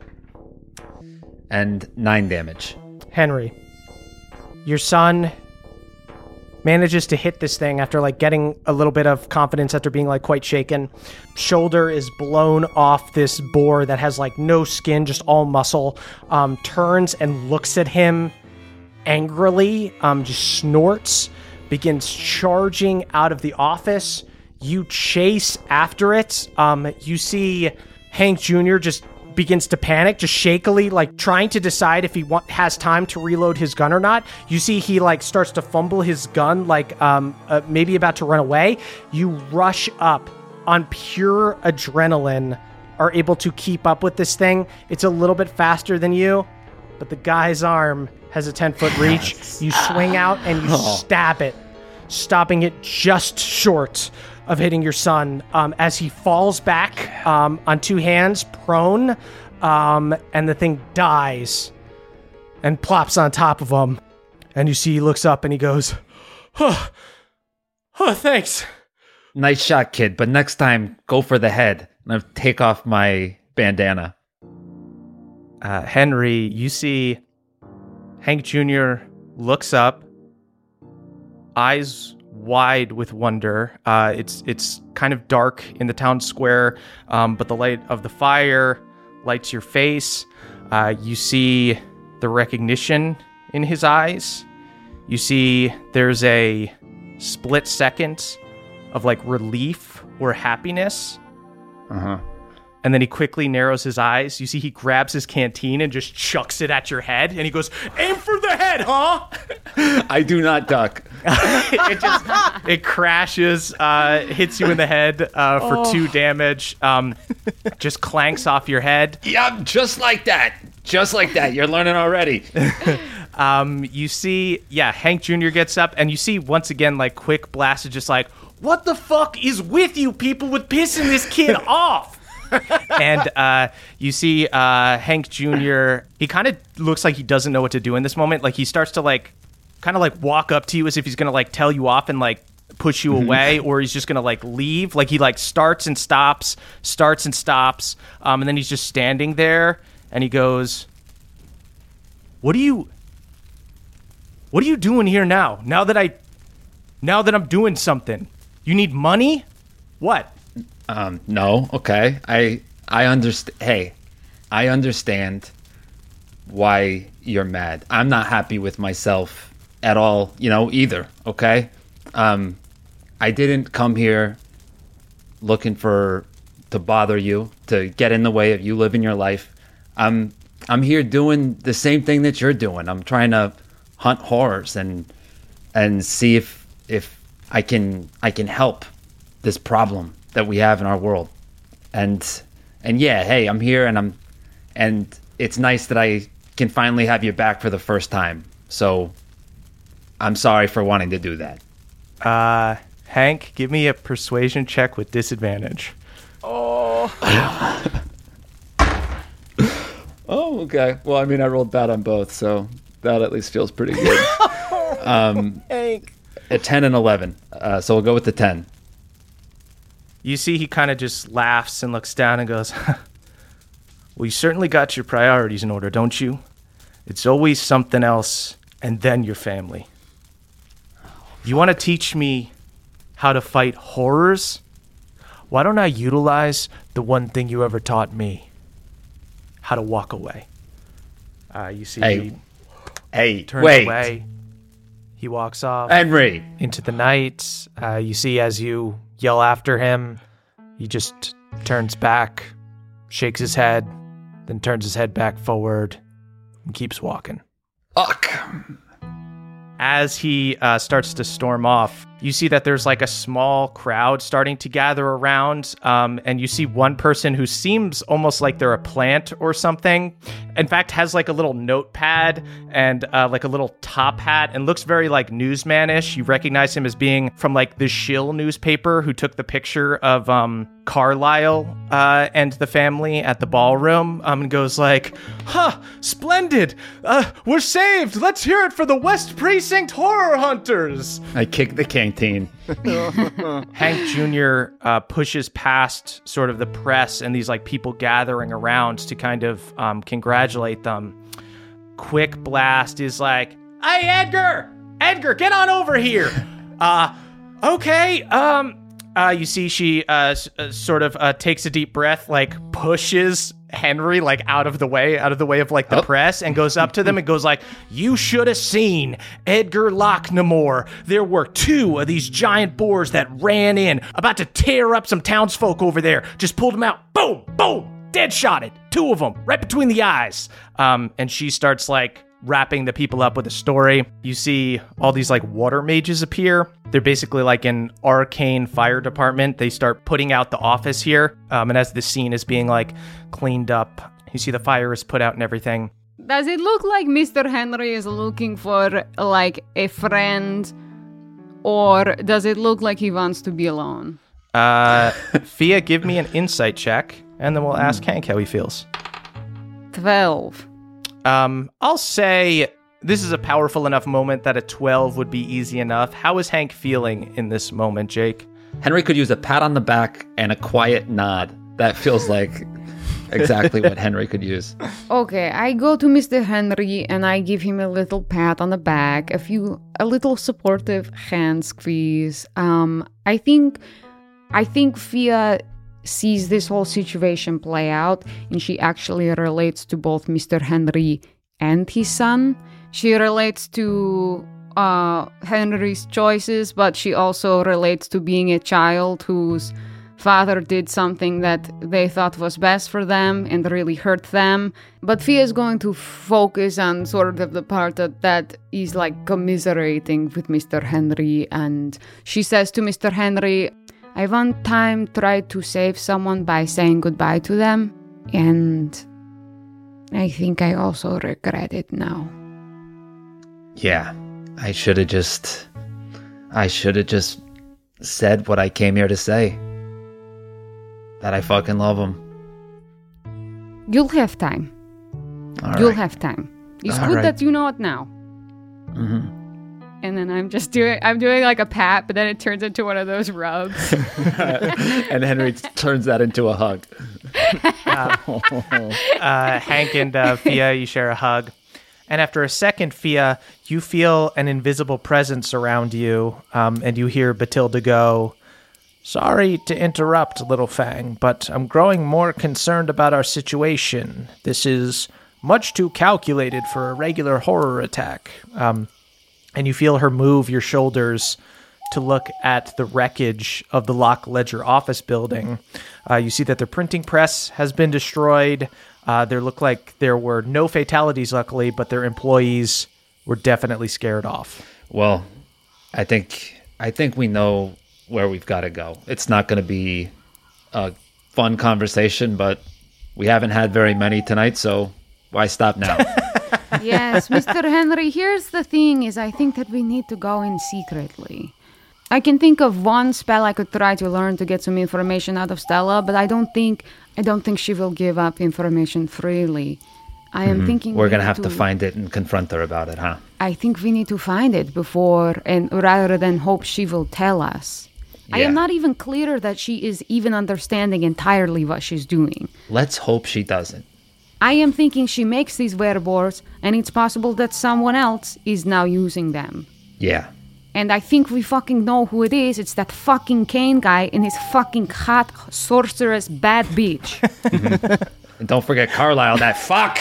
And nine damage. Henry, your son manages to hit this thing after like getting a little bit of confidence after being like quite shaken. Shoulder is blown off this boar that has like no skin, just all muscle. Um, turns and looks at him angrily, um, just snorts, begins charging out of the office. You chase after it. Um, you see Hank Junior just begins to panic, just shakily, like trying to decide if he wa- has time to reload his gun or not. You see he like starts to fumble his gun, like um, uh, maybe about to run away. You rush up on pure adrenaline, are able to keep up with this thing. It's a little bit faster than you, but the guy's arm has a ten-foot reach. You swing out and you stab it, stopping it just short of hitting your son um, as he falls back um, on two hands, prone, um, and the thing dies and plops on top of him. And you see he looks up and he goes, oh, oh thanks. Nice shot, kid, but next time, go for the head. And I'll take off my bandana. Uh, Henry, you see Hank Junior looks up, eyes wide with wonder. Uh, it's it's kind of dark in the town square, um, but the light of the fire lights your face. Uh, you see the recognition in his eyes. You see there's a split second of like relief or happiness. Uh-huh. And then he quickly narrows his eyes. You see he grabs his canteen and just chucks it at your head. And he goes, aim for the head, huh? I do not duck. it just it crashes, uh, hits you in the head uh, for oh. two damage. Um, just clanks off your head. Yeah, just like that. Just like that. You're learning already. um, you see, yeah, Hank Junior gets up. And you see, once again, like, Quick Blast is just like, what the fuck is with you people with pissing this kid off? and uh, you see uh, Hank Junior, he kind of looks like he doesn't know what to do in this moment. Like, he starts to, like, kind of, like, walk up to you as if he's going to, like, tell you off and, like, push you away, or he's just going to, like, leave. Like, he, like, starts and stops, starts and stops, um, and then he's just standing there, and he goes, what are you, what are you doing here now? Now that I, now that I'm doing something. You need money? What? Um, no, okay. I I understand. Hey, I understand why you're mad. I'm not happy with myself at all, you know, either, okay? Um, I didn't come here looking for to bother you, to get in the way of you living your life. I'm I'm here doing the same thing that you're doing. I'm trying to hunt horrors and and see if if I can I can help this problem that we have in our world. And and yeah, hey, I'm here and I'm and it's nice that I can finally have you back for the first time. So I'm sorry for wanting to do that. Uh Hank, give me a persuasion check with disadvantage. Oh. Oh, okay. Well, I mean, I rolled bad on both, so that at least feels pretty good. um Hank. A ten and eleven. Uh, so we'll go with the ten. You see he kind of just laughs and looks down and goes, well, you certainly got your priorities in order, don't you? It's always something else and then your family. You want to teach me how to fight horrors? Why don't I utilize the one thing you ever taught me? How to walk away. Uh, you see hey, he hey, turns wait. away. He walks off. Henry. Into the night. Uh, you see as you yell after him, he just turns back, shakes his head, then turns his head back forward and keeps walking. Fuck. As he uh, starts to storm off, You see that there's like a small crowd starting to gather around, um, and you see one person who seems almost like they're a plant or something. In fact, has like a little notepad and uh, like a little top hat and looks very like newsman-ish. You recognize him as being from like the Shill newspaper who took the picture of um, Carlisle uh, and the family at the ballroom um, and goes like, huh, splendid. Uh, we're saved. Let's hear it for the West Precinct Horror Hunters. I kick the canteen. Hank Junior uh, pushes past sort of the press and these like people gathering around to kind of um, congratulate them. Quick Blast is like, hey, Edgar! Edgar, get on over here! uh, okay, um... Uh, you see she uh, s- uh, sort of uh, takes a deep breath, like pushes Henry like out of the way, out of the way of like the oh. press, and goes up to them and goes like, you should have seen Edgar Locknamore. There were two of these giant boars that ran in, about to tear up some townsfolk over there. Just pulled them out. Boom, boom, dead shotted. Two of them, right between the eyes. Um, and she starts like wrapping the people up with a story. You see all these like water mages appear. They're basically like an arcane fire department. They start putting out the office here. Um, and as the scene is being like cleaned up, you see the fire is put out and everything. Does it look like Mister Henry is looking for like a friend, or does it look like he wants to be alone? Uh, Fia, give me an insight check, and then we'll ask Hank how he feels. Twelve. Um, I'll say this is a powerful enough moment that a twelve would be easy enough. How is Hank feeling in this moment, Jake? Henry could use a pat on the back and a quiet nod. That feels like exactly what Henry could use. Okay, I go to Mister Henry and I give him a little pat on the back, a few, a little supportive hand squeeze. Um, I think, I think Fia sees this whole situation play out, and she actually relates to both Mister Henry and his son. She relates to uh, Henry's choices, but she also relates to being a child whose father did something that they thought was best for them and really hurt them. But Fia is going to focus on sort of the part that, that is like commiserating with Mister Henry, and she says to Mister Henry, I one time tried to save someone by saying goodbye to them, and I think I also regret it now. Yeah, I should have just... I should have just said what I came here to say. That I fucking love him. You'll have time. All You'll right. have time. It's All good right. that you know it now. Mm-hmm. And then I'm just doing, I'm doing like a pat, but then it turns into one of those rubs. And Henry turns that into a hug. Uh, uh, Hank and uh, Fia, you share a hug. And after a second, Fia, you feel an invisible presence around you, um, and you hear Batilda go, sorry to interrupt, Little Fang, but I'm growing more concerned about our situation. This is much too calculated for a regular horror attack. Um, and you feel her move your shoulders to look at the wreckage of the Lock Ledger office building. Uh, you see that the printing press has been destroyed. Uh, there looked like there were no fatalities, luckily, but their employees were definitely scared off. Well, I think I think we know where we've got to go. It's not going to be a fun conversation, but we haven't had very many tonight, so why stop now? Yes, Mister Henry, here's the thing is I think that we need to go in secretly. I can think of one spell I could try to learn to get some information out of Stella, but I don't think I don't think she will give up information freely. I am Mhm. thinking we're we going to need have to find it and confront her about it, huh? I think we need to find it before, and rather than hope she will tell us. I Yeah. am not even clear that she is even understanding entirely what she's doing. Let's hope she doesn't. I am thinking she makes these wearboards, and it's possible that someone else is now using them. Yeah. And I think we fucking know who it is. It's that fucking Kane guy and his fucking hot, sorceress, bad bitch. And don't forget Carlisle, that fuck!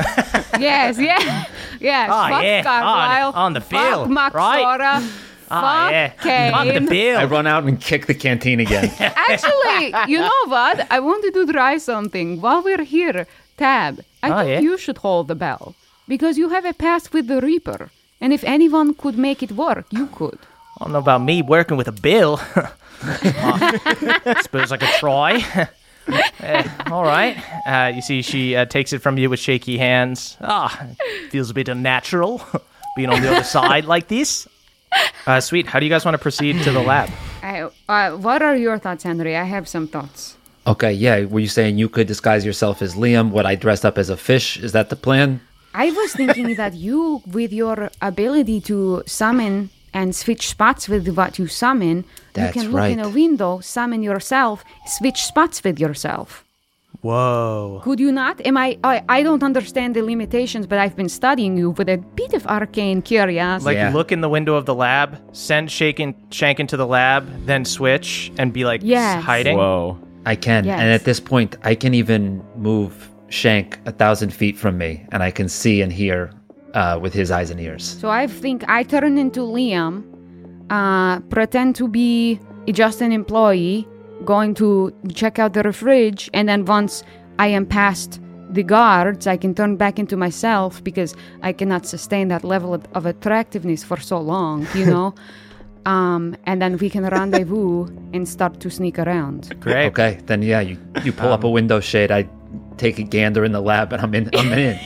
Yes, yeah. Yes, Oh, fuck yeah, Carlisle. on- on the bill, Fuck right? Maxora. Ah, Fuck yeah. Kane. On the bill. I run out and kick the canteen again. Actually, you know what? I wanted to try something. While we're here, Tab, I Oh, think yeah? you should hold the bell. Because you have a pass with the Reaper. And if anyone could make it work, you could. I don't know about me working with a bill. uh, suppose I could try. uh, all right. Uh, you see, she uh, takes it from you with shaky hands. Ah, feels a bit unnatural being on the other side like this. Uh, sweet. How do you guys want to proceed to the lab? I, uh, what are your thoughts, Henry? I have some thoughts. Okay, yeah. Were you saying you could disguise yourself as Liam? Would I dress up as a fish? Is that the plan? I was thinking that you, with your ability to summon and switch spots with what you summon, That's you can look right. in a window, summon yourself, switch spots with yourself. Whoa. Could you not? Am I, I? I don't understand the limitations, but I've been studying you with a bit of arcane curiosity. Like, Yeah. look in the window of the lab, send Shaken, Shank into the lab, then switch and be like Yes. hiding. Whoa. I can. Yes. And at this point, I can even move Shank a thousand feet from me, and I can see and hear uh, with his eyes and ears. So I think I turn into Liam, uh, pretend to be just an employee, going to check out the fridge, and then once I am past the guards, I can turn back into myself because I cannot sustain that level of, of attractiveness for so long, you know? um, and then we can rendezvous and start to sneak around. Great. Okay, then yeah, you, you pull up a window shade, I take a gander in the lab, and I'm in. I'm in.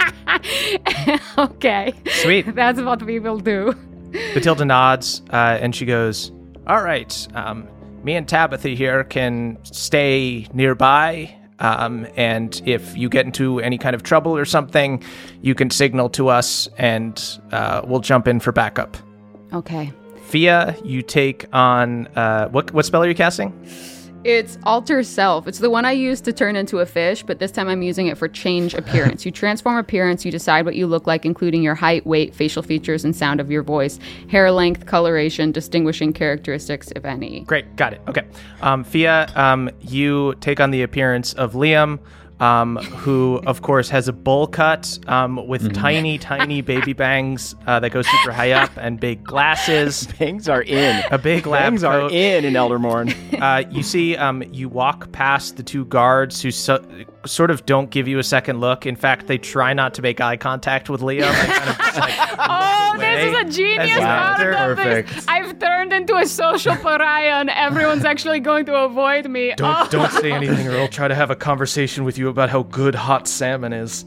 Okay. Sweet. That's what we will do. Matilda nods, uh, and she goes, all right, um, me and Tabitha here can stay nearby, um, and if you get into any kind of trouble or something, you can signal to us, and uh, we'll jump in for backup. Okay. Fia, you take on, uh, what, what spell are you casting? It's Alter Self. It's the one I used to turn into a fish, but this time I'm using it for change appearance. You transform appearance, you decide what you look like, including your height, weight, facial features, and sound of your voice, hair length, coloration, distinguishing characteristics, if any. Great, got it. Okay. Um, Fia, um, you take on the appearance of Liam, um, who, of course, has a bowl cut um, with tiny, tiny baby bangs uh, that go super high up and big glasses. Bangs are in. A big lab Bangs coat. are in in Eldermorn. Uh, you see, um, you walk past the two guards who so, sort of don't give you a second look. In fact, they try not to make eye contact with Liam. They kind of just, like, Oh, look this is away a genius as you part enter. of this. Perfect. I've turned into a social pariah, and everyone's actually going to avoid me. Don't Oh. don't say anything, or I'll try to have a conversation with you about how good hot salmon is.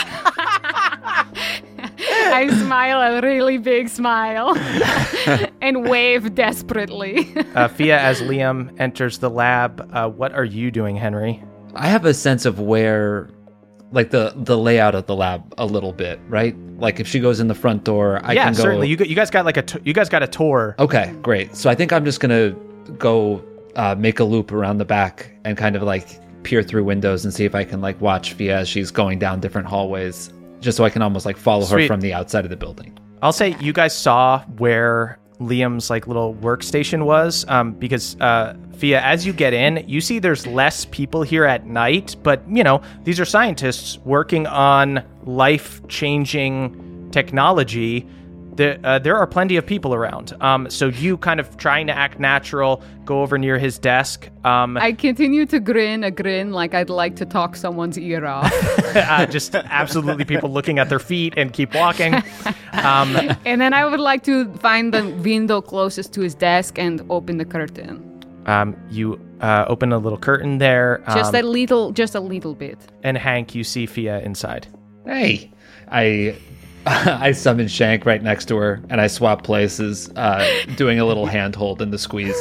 I smile a really big smile and wave desperately. Uh, Fia, as Liam enters the lab, uh, what are you doing, Henry? I have a sense of where, like the the layout of the lab a little bit, right? Like if she goes in the front door, I yeah, can go. certainly. You got, you guys got like a t- you guys got a tour. Okay, great. So I think I'm just gonna go uh, make a loop around the back and kind of like peer through windows and see if I can like watch Fia as she's going down different hallways, just so I can almost like follow Sweet. her from the outside of the building. I'll say you guys saw where Liam's like little workstation was, um, because uh, Fia, as you get in, you see there's less people here at night, but you know these are scientists working on life-changing technology. There, uh, there are plenty of people around. Um, so you kind of trying to act natural, go over near his desk. Um, I continue to grin a grin like I'd like to talk someone's ear off. uh, just absolutely people looking at their feet and keep walking. Um, And then I would like to find the window closest to his desk and open the curtain. um, you uh, open a little curtain there. Just um, a little, just a little bit. and Hank, you see Fia inside. Hey, I I summon Shank right next to her, and I swap places, uh, doing a little handhold in the squeeze.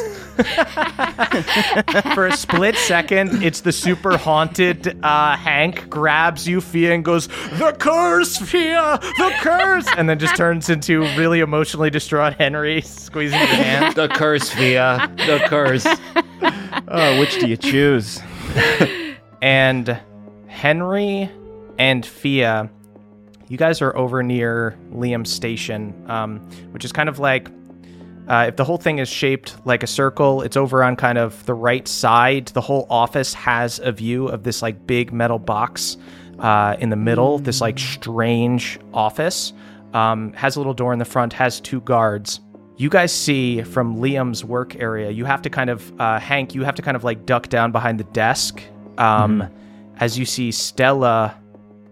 For a split second, it's the super haunted uh, Hank grabs you, Fia, and goes, "The curse, Fia! The curse!" And then just turns into really emotionally distraught Henry, squeezing your hand. The curse, Fia. The curse. Oh, which do you choose? And Henry and Fia, you guys are over near Liam's station, um, which is kind of like, uh, if the whole thing is shaped like a circle, it's over on kind of the right side. The whole office has a view of this like big metal box uh, in the middle, this like strange office. Um, has a little door in the front, has two guards. You guys see from Liam's work area, you have to kind of, uh, Hank, you have to kind of like duck down behind the desk. Um, mm-hmm. As you see Stella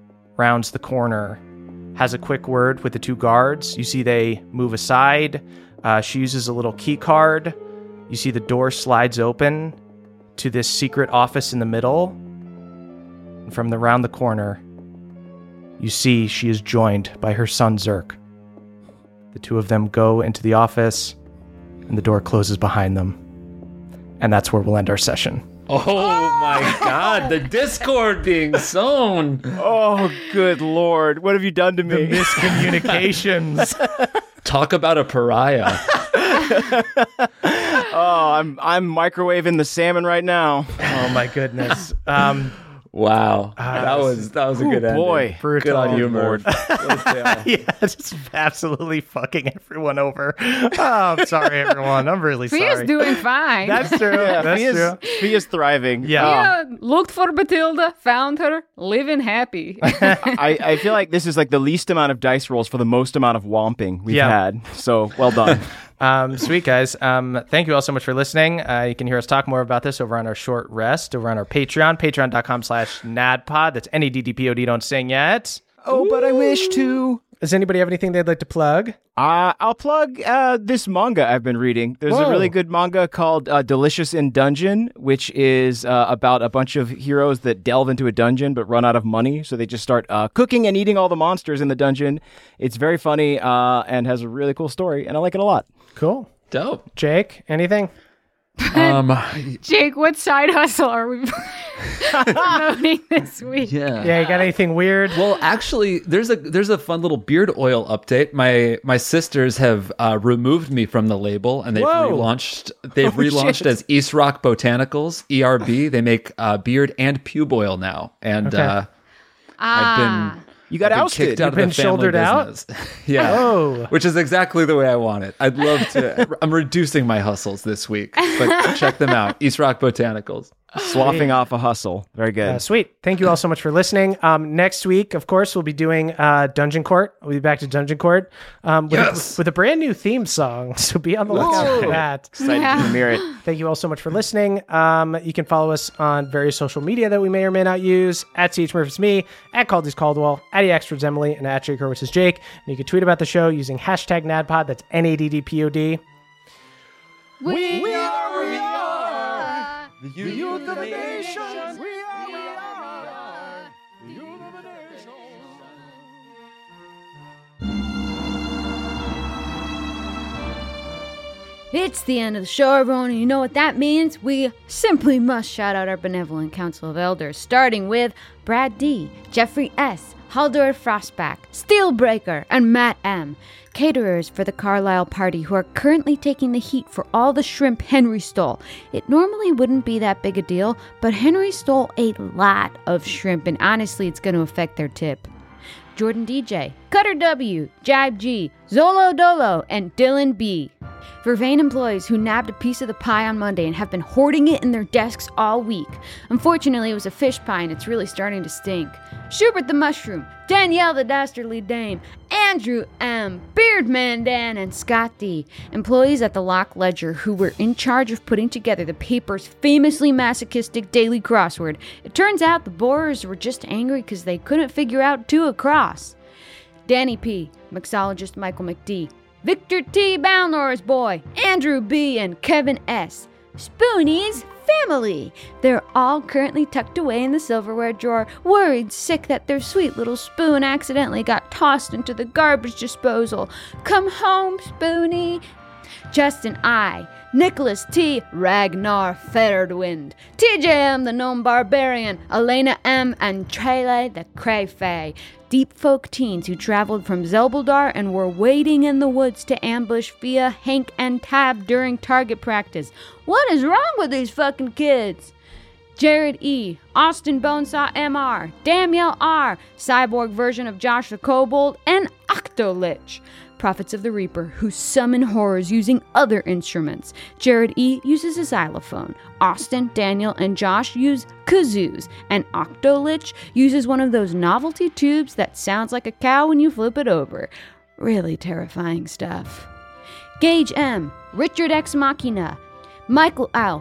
rounds the corner, has a quick word with the two guards. You see they move aside. Uh, she uses a little key card. You see the door slides open to this secret office in the middle. And from the round the corner, you see she is joined by her son Zerk. The two of them go into the office, and the door closes behind them. And that's where we'll end our session. Oh my god, the Discord being sown. Oh, good lord. What have you done to me? The miscommunications. Talk about a pariah. Oh, I'm I'm microwaving the salmon right now. Oh my goodness. Um, wow. Uh, that was that was a ooh, good ending. boy. Good on you, Mord. yeah, just absolutely fucking everyone over. Oh, I'm sorry, everyone. I'm really Fia's sorry. doing fine. That's true. Yeah, That's Fia's, true. Fia's thriving. Yeah. Fia looked for Batilda, found her, living happy. I, I feel like this is like the least amount of dice rolls for the most amount of womping we've Yeah. had. So well done. Um, sweet guys. Um, thank you all so much for listening. Uh, you can hear us talk more about this over on our short rest over on our Patreon, patreon.com slash nadpod. That's N A D D P O D. Don't sing yet. Oh, but I wish to. Does anybody have anything they'd like to plug? Uh, I'll plug uh, this manga I've been reading. There's Whoa. a really good manga called uh, Delicious in Dungeon, which is uh, about a bunch of heroes that delve into a dungeon but run out of money. So they just start uh, cooking and eating all the monsters in the dungeon. It's very funny uh, and has a really cool story, and I like it a lot. Cool. Dope. Jake, anything? Um, Jake, what side hustle are we promoting this week? yeah. Yeah, you got anything weird? Well, actually, there's a there's a fun little beard oil update. My my sisters have uh, removed me from the label, and they've Whoa. relaunched. They've Oh, relaunched shit. as East Rock Botanicals (E R B). They make uh, beard and pube oil now, and Okay. uh, Ah. I've been. You got I've been ousted. kicked out of been the family shouldered out? business. yeah, Oh. which is exactly the way I want it. I'd love to. I'm reducing my hustles this week, but check them out. East Rock Botanicals. Sloughing off a hustle. Very good. Uh, sweet. Thank you all so much for listening. Um, next week, of course, we'll be doing uh, Dungeon Court. We'll be back to Dungeon Court um, with, Yes. a, with a brand new theme song. So be on the lookout for Whoa. that. Excited Yeah. to premiere it. Thank you all so much for listening. Um, you can follow us on various social media that we may or may not use. At C H Murphys me, at Caldy's Caldwell, at E Extras Emily, and at Jake Hurwitz is Jake. And you can tweet about the show using hashtag NADPOD. That's N A D D P O D. We, We are, we are The youth of the nation. We are, we are. The youth of the nation. It's the end of the show, everyone, and you know what that means? We simply must shout out our benevolent council of elders, starting with Brad D, Jeffrey S, Haldor Frostback, Steelbreaker, and Matt M, caterers for the Carlisle party who are currently taking the heat for all the shrimp Henry stole. It normally wouldn't be that big a deal, but Henry stole a lot of shrimp, and honestly, it's going to affect their tip. Jordan D J, Cutter W, Jibe G, Zolo Dolo, and Dylan B. Vervain employees who nabbed a piece of the pie on Monday and have been hoarding it in their desks all week. Unfortunately, it was a fish pie and it's really starting to stink. Schubert the Mushroom, Danielle the Dastardly Dame, Andrew M., Beardman Dan, and Scott D. Employees at the Lock Ledger who were in charge of putting together the paper's famously masochistic daily crossword. It turns out the borers were just angry because they couldn't figure out two across. Danny P., mixologist Michael McD., Victor T. Balnor's boy, Andrew B., and Kevin S. Spoonie's family. They're all currently tucked away in the silverware drawer, worried sick that their sweet little spoon accidentally got tossed into the garbage disposal. Come home, Spoonie. Justin I., Nicholas T. Ragnar Fetterwind, T J M the Gnome Barbarian, Elena M., and Trele the Crayfay. Deep folk teens who traveled from Zelbuldar and were waiting in the woods to ambush Fia, Hank, and Tab during target practice. What is wrong with these fucking kids? Jared E., Austin Bonesaw M R, Danielle R., cyborg version of Josh the Kobold, and Octolich. Prophets of the Reaper, who summon horrors using other instruments. Jared E. uses a xylophone. Austin, Daniel, and Josh use kazoos. And Octolich uses one of those novelty tubes that sounds like a cow when you flip it over. Really terrifying stuff. Gage M., Richard X Machina, Michael L.,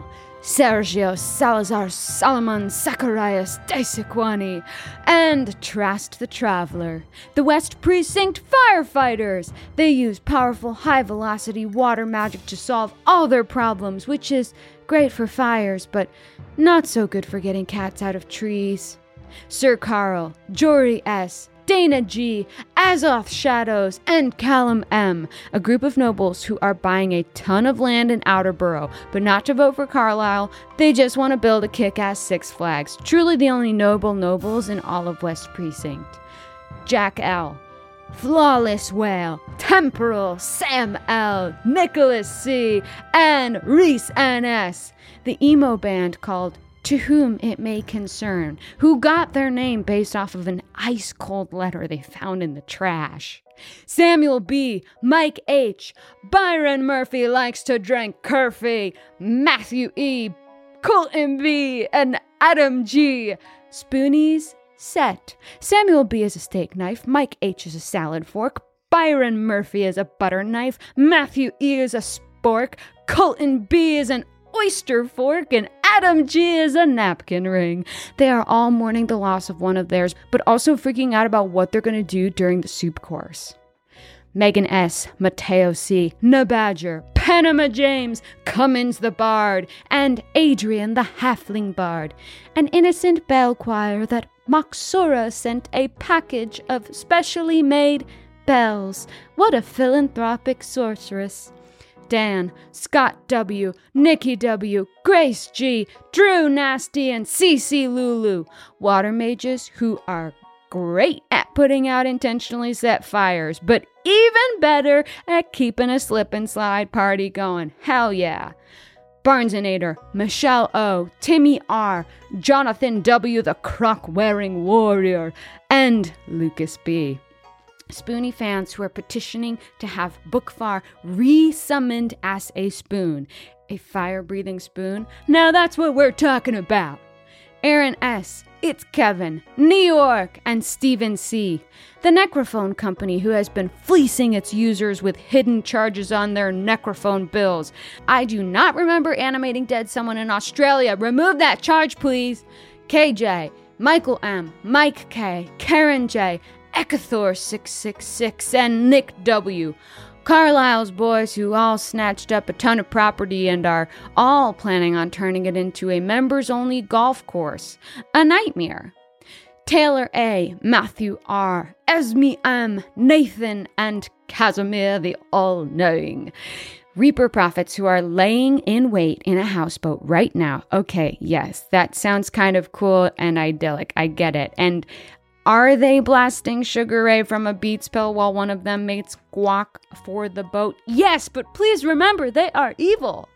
Sergio Salazar Salomon Zacharias de Sequani, and Trast the Traveler, the West Precinct firefighters. They use powerful high-velocity water magic to solve all their problems, which is great for fires, but not so good for getting cats out of trees. Sir Carl, Jory S., Dana G., Azoth Shadows, and Callum M., a group of nobles who are buying a ton of land in Outerborough, but not to vote for Carlisle. They just want to build a kick-ass Six Flags. Truly the only noble nobles in all of West Precinct. Jack L., Flawless Whale, Temporal, Sam L., Nicholas C., and Reese N S., the emo band called To Whom It May Concern, who got their name based off of an ice-cold letter they found in the trash. Samuel B., Mike H., Byron Murphy likes to drink Curfy, Matthew E., Colton B., and Adam G. Spoonies set. Samuel B. is a steak knife, Mike H. is a salad fork, Byron Murphy is a butter knife, Matthew E. is a spork, Colton B. is an oyster fork, and Adam G is a napkin ring. They are all mourning the loss of one of theirs, but also freaking out about what they're going to do during the soup course. Megan S., Mateo C., Nabadger, Panama James, Cummins the Bard, and Adrian the Halfling Bard. An innocent bell choir that Moxora sent a package of specially made bells. What a philanthropic sorceress. Dan, Scott W., Nikki W., Grace G., Drew Nasty, and Cece Lulu. Water mages who are great at putting out intentionally set fires, but even better at keeping a slip and slide party going. Hell yeah. Barnesonator, Michelle O., Timmy R., Jonathan W., the croc-wearing warrior, and Lucas B. Spoonie fans who are petitioning to have Bookfar re-summoned as a spoon. A fire-breathing spoon? Now that's what we're talking about. Aaron S., It's Kevin, New York, and Stephen C., the Necrophone company who has been fleecing its users with hidden charges on their Necrophone bills. I do not remember animating dead someone in Australia. Remove that charge, please. K J, Michael M., Mike K., Karen J., Ekathor six six six, and Nick W. Carlisle's boys who all snatched up a ton of property and are all planning on turning it into a members-only golf course. A nightmare. Taylor A., Matthew R., Esme M., Nathan, and Casimir the All-Knowing. Reaper prophets who are laying in wait in a houseboat right now. Okay, yes, that sounds kind of cool and idyllic. I get it. And are they blasting Sugar Ray from a Beats pill while one of them makes guac for the boat? Yes, but please remember, they are evil.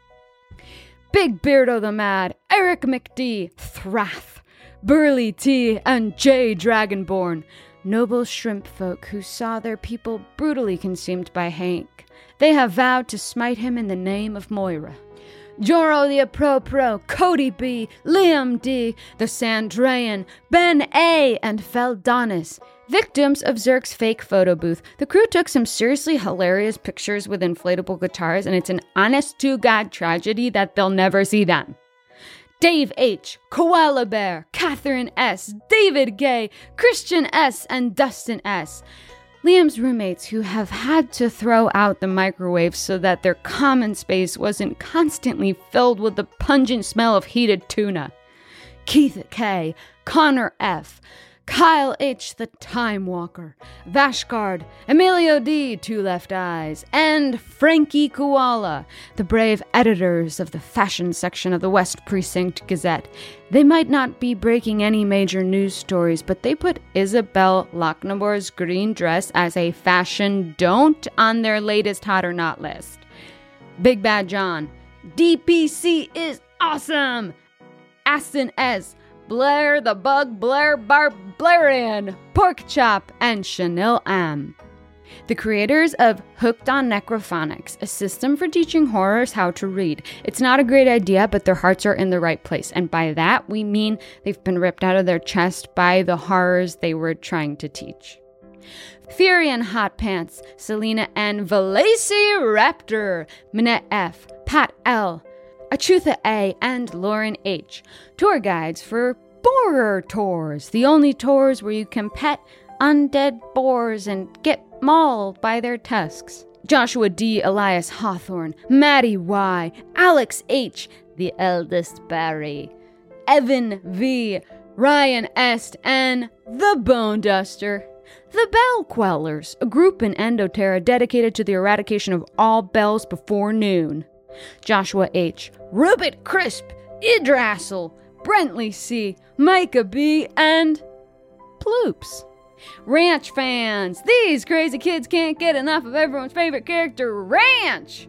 Big Beardo the Mad, Eric McD, Thrath, Burley T, and Jay Dragonborn. Noble shrimp folk who saw their people brutally consumed by Hank. They have vowed to smite him in the name of Moira. Joro the Apro-Pro, Cody B, Liam D, the Sandrayan, Ben A, and Feldonis. Victims of Zerk's fake photo booth. The crew took some seriously hilarious pictures with inflatable guitars, and it's an honest-to-God tragedy that they'll never see them. Dave H, Koala Bear, Catherine S, David Gay, Christian S, and Dustin S. Liam's roommates who have had to throw out the microwave so that their common space wasn't constantly filled with the pungent smell of heated tuna. Keith K, Connor F, Kyle H, the Time Walker, Vashgard, Emilio D, Two Left Eyes, and Frankie Koala, the brave editors of the fashion section of the West Precinct Gazette. They might not be breaking any major news stories, but they put Isabel Lochnabor's green dress as a fashion don't on their latest Hot or Not list. Big Bad John, D P C is awesome! Aston S, Blair the Bug, Blair Barbarian, Pork Chop, and Chanel M. The creators of Hooked on Necrophonics, a system for teaching horrors how to read. It's not a great idea, but their hearts are in the right place. And by that, we mean they've been ripped out of their chest by the horrors they were trying to teach. Fury and Hot Pants, Selena N, Valacy Raptor, Minette F, Pat L, Achutha A., and Lauren H., tour guides for Borer Tours, the only tours where you can pet undead boars and get mauled by their tusks. Joshua D., Elias Hawthorne, Maddie Y., Alex H., the eldest Barry, Evan V., Ryan S., and the Bone Duster. The Bell Quellers, a group in Endoterra dedicated to the eradication of all bells before noon. Joshua H., Rupert Crisp, Idrassel, Brentley C., Micah B., and Ploops. Ranch fans, these crazy kids can't get enough of everyone's favorite character, Ranch!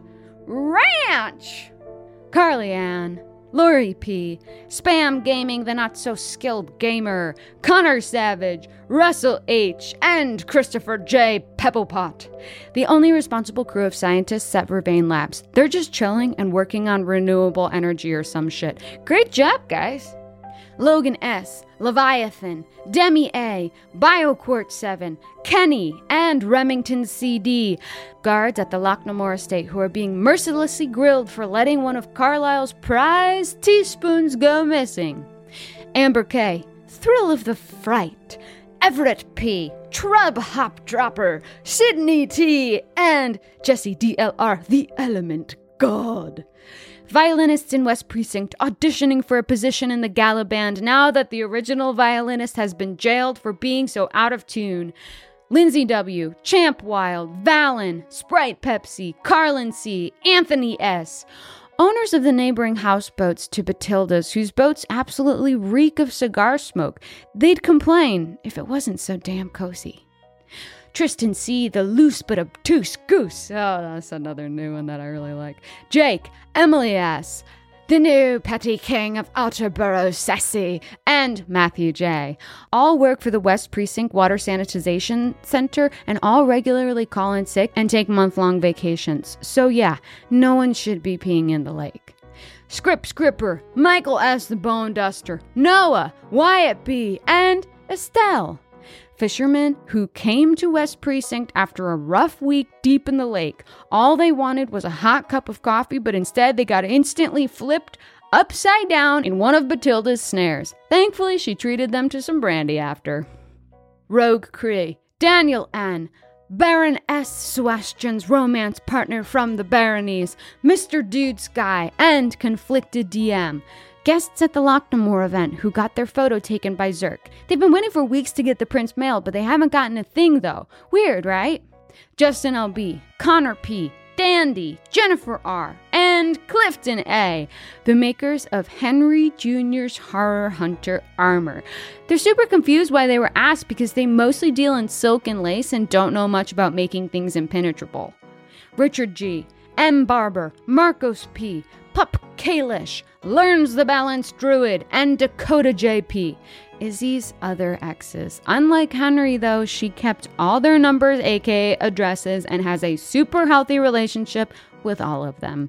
Ranch! Carly Ann, Lori P., Spam Gaming, the not-so-skilled gamer, Connor Savage, Russell H., and Christopher J. Pebblepot. The only responsible crew of scientists at Vervain Labs. They're just chilling and working on renewable energy or some shit. Great job, guys! Logan S., Leviathan, Demi A., BioQuart seven, Kenny, and Remington C D, guards at the Locknamore estate who are being mercilessly grilled for letting one of Carlisle's prized teaspoons go missing. Amber K., Thrill of the Fright, Everett P., Trub Hop Dropper, Sydney T., and Jesse D L R, the Element God. Violinists in West Precinct auditioning for a position in the gala band now that the original violinist has been jailed for being so out of tune. Lindsay W., Champ Wild, Valen, Sprite Pepsi, Carlin C., Anthony S., owners of the neighboring houseboats to Batilda's, whose boats absolutely reek of cigar smoke. They'd complain if it wasn't so damn cozy. Tristan C., the loose but obtuse goose. Oh, that's another new one that I really like. Jake, Emily S., the new petty king of Outerborough Sassy, and Matthew J. All work for the West Precinct Water Sanitization Center and all regularly call in sick and take month-long vacations. So yeah, no one should be peeing in the lake. Scrip Scripper, Michael S. the Bone Duster, Noah, Wyatt B., and Estelle. Fishermen who came to West Precinct after a rough week deep in the lake. All they wanted was a hot cup of coffee, but instead they got instantly flipped upside down in one of Batilda's snares. Thankfully, she treated them to some brandy after. Rogue Cree, Daniel N., Baron S. Sebastian's romance partner from the Baronies, Mister Dude Sky, and Conflicted D M. Guests at the Locknamore event who got their photo taken by Zerk. They've been waiting for weeks to get the prints mailed, but they haven't gotten a thing, though. Weird, right? Justin L B, Connor P., Dandy, Jennifer R., and Clifton A., the makers of Henry Junior's Horror Hunter armor. They're super confused why they were asked because they mostly deal in silk and lace and don't know much about making things impenetrable. Richard G., M. Barber, Marcos P., Pup Kalish, Learns the Balance Druid, and Dakota J P. Izzy's other exes. Unlike Henry, though, she kept all their numbers, aka addresses, and has a super healthy relationship with all of them.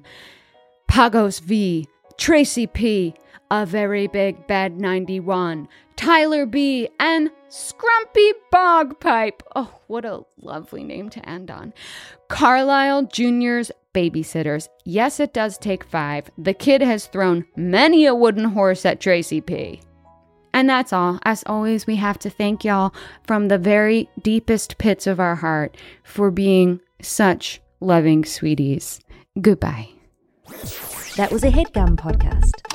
Pagos V, Tracy P, A Very Big Bed ninety-one, Tyler B, and Scrumpy Bogpipe. Oh, what a lovely name to end on. Carlisle Junior's babysitters. Yes, it does take five. The kid has thrown many a wooden horse at Tracy P. And that's all. As always, we have to thank y'all from the very deepest pits of our heart for being such loving sweeties. Goodbye. That was a HeadGum podcast.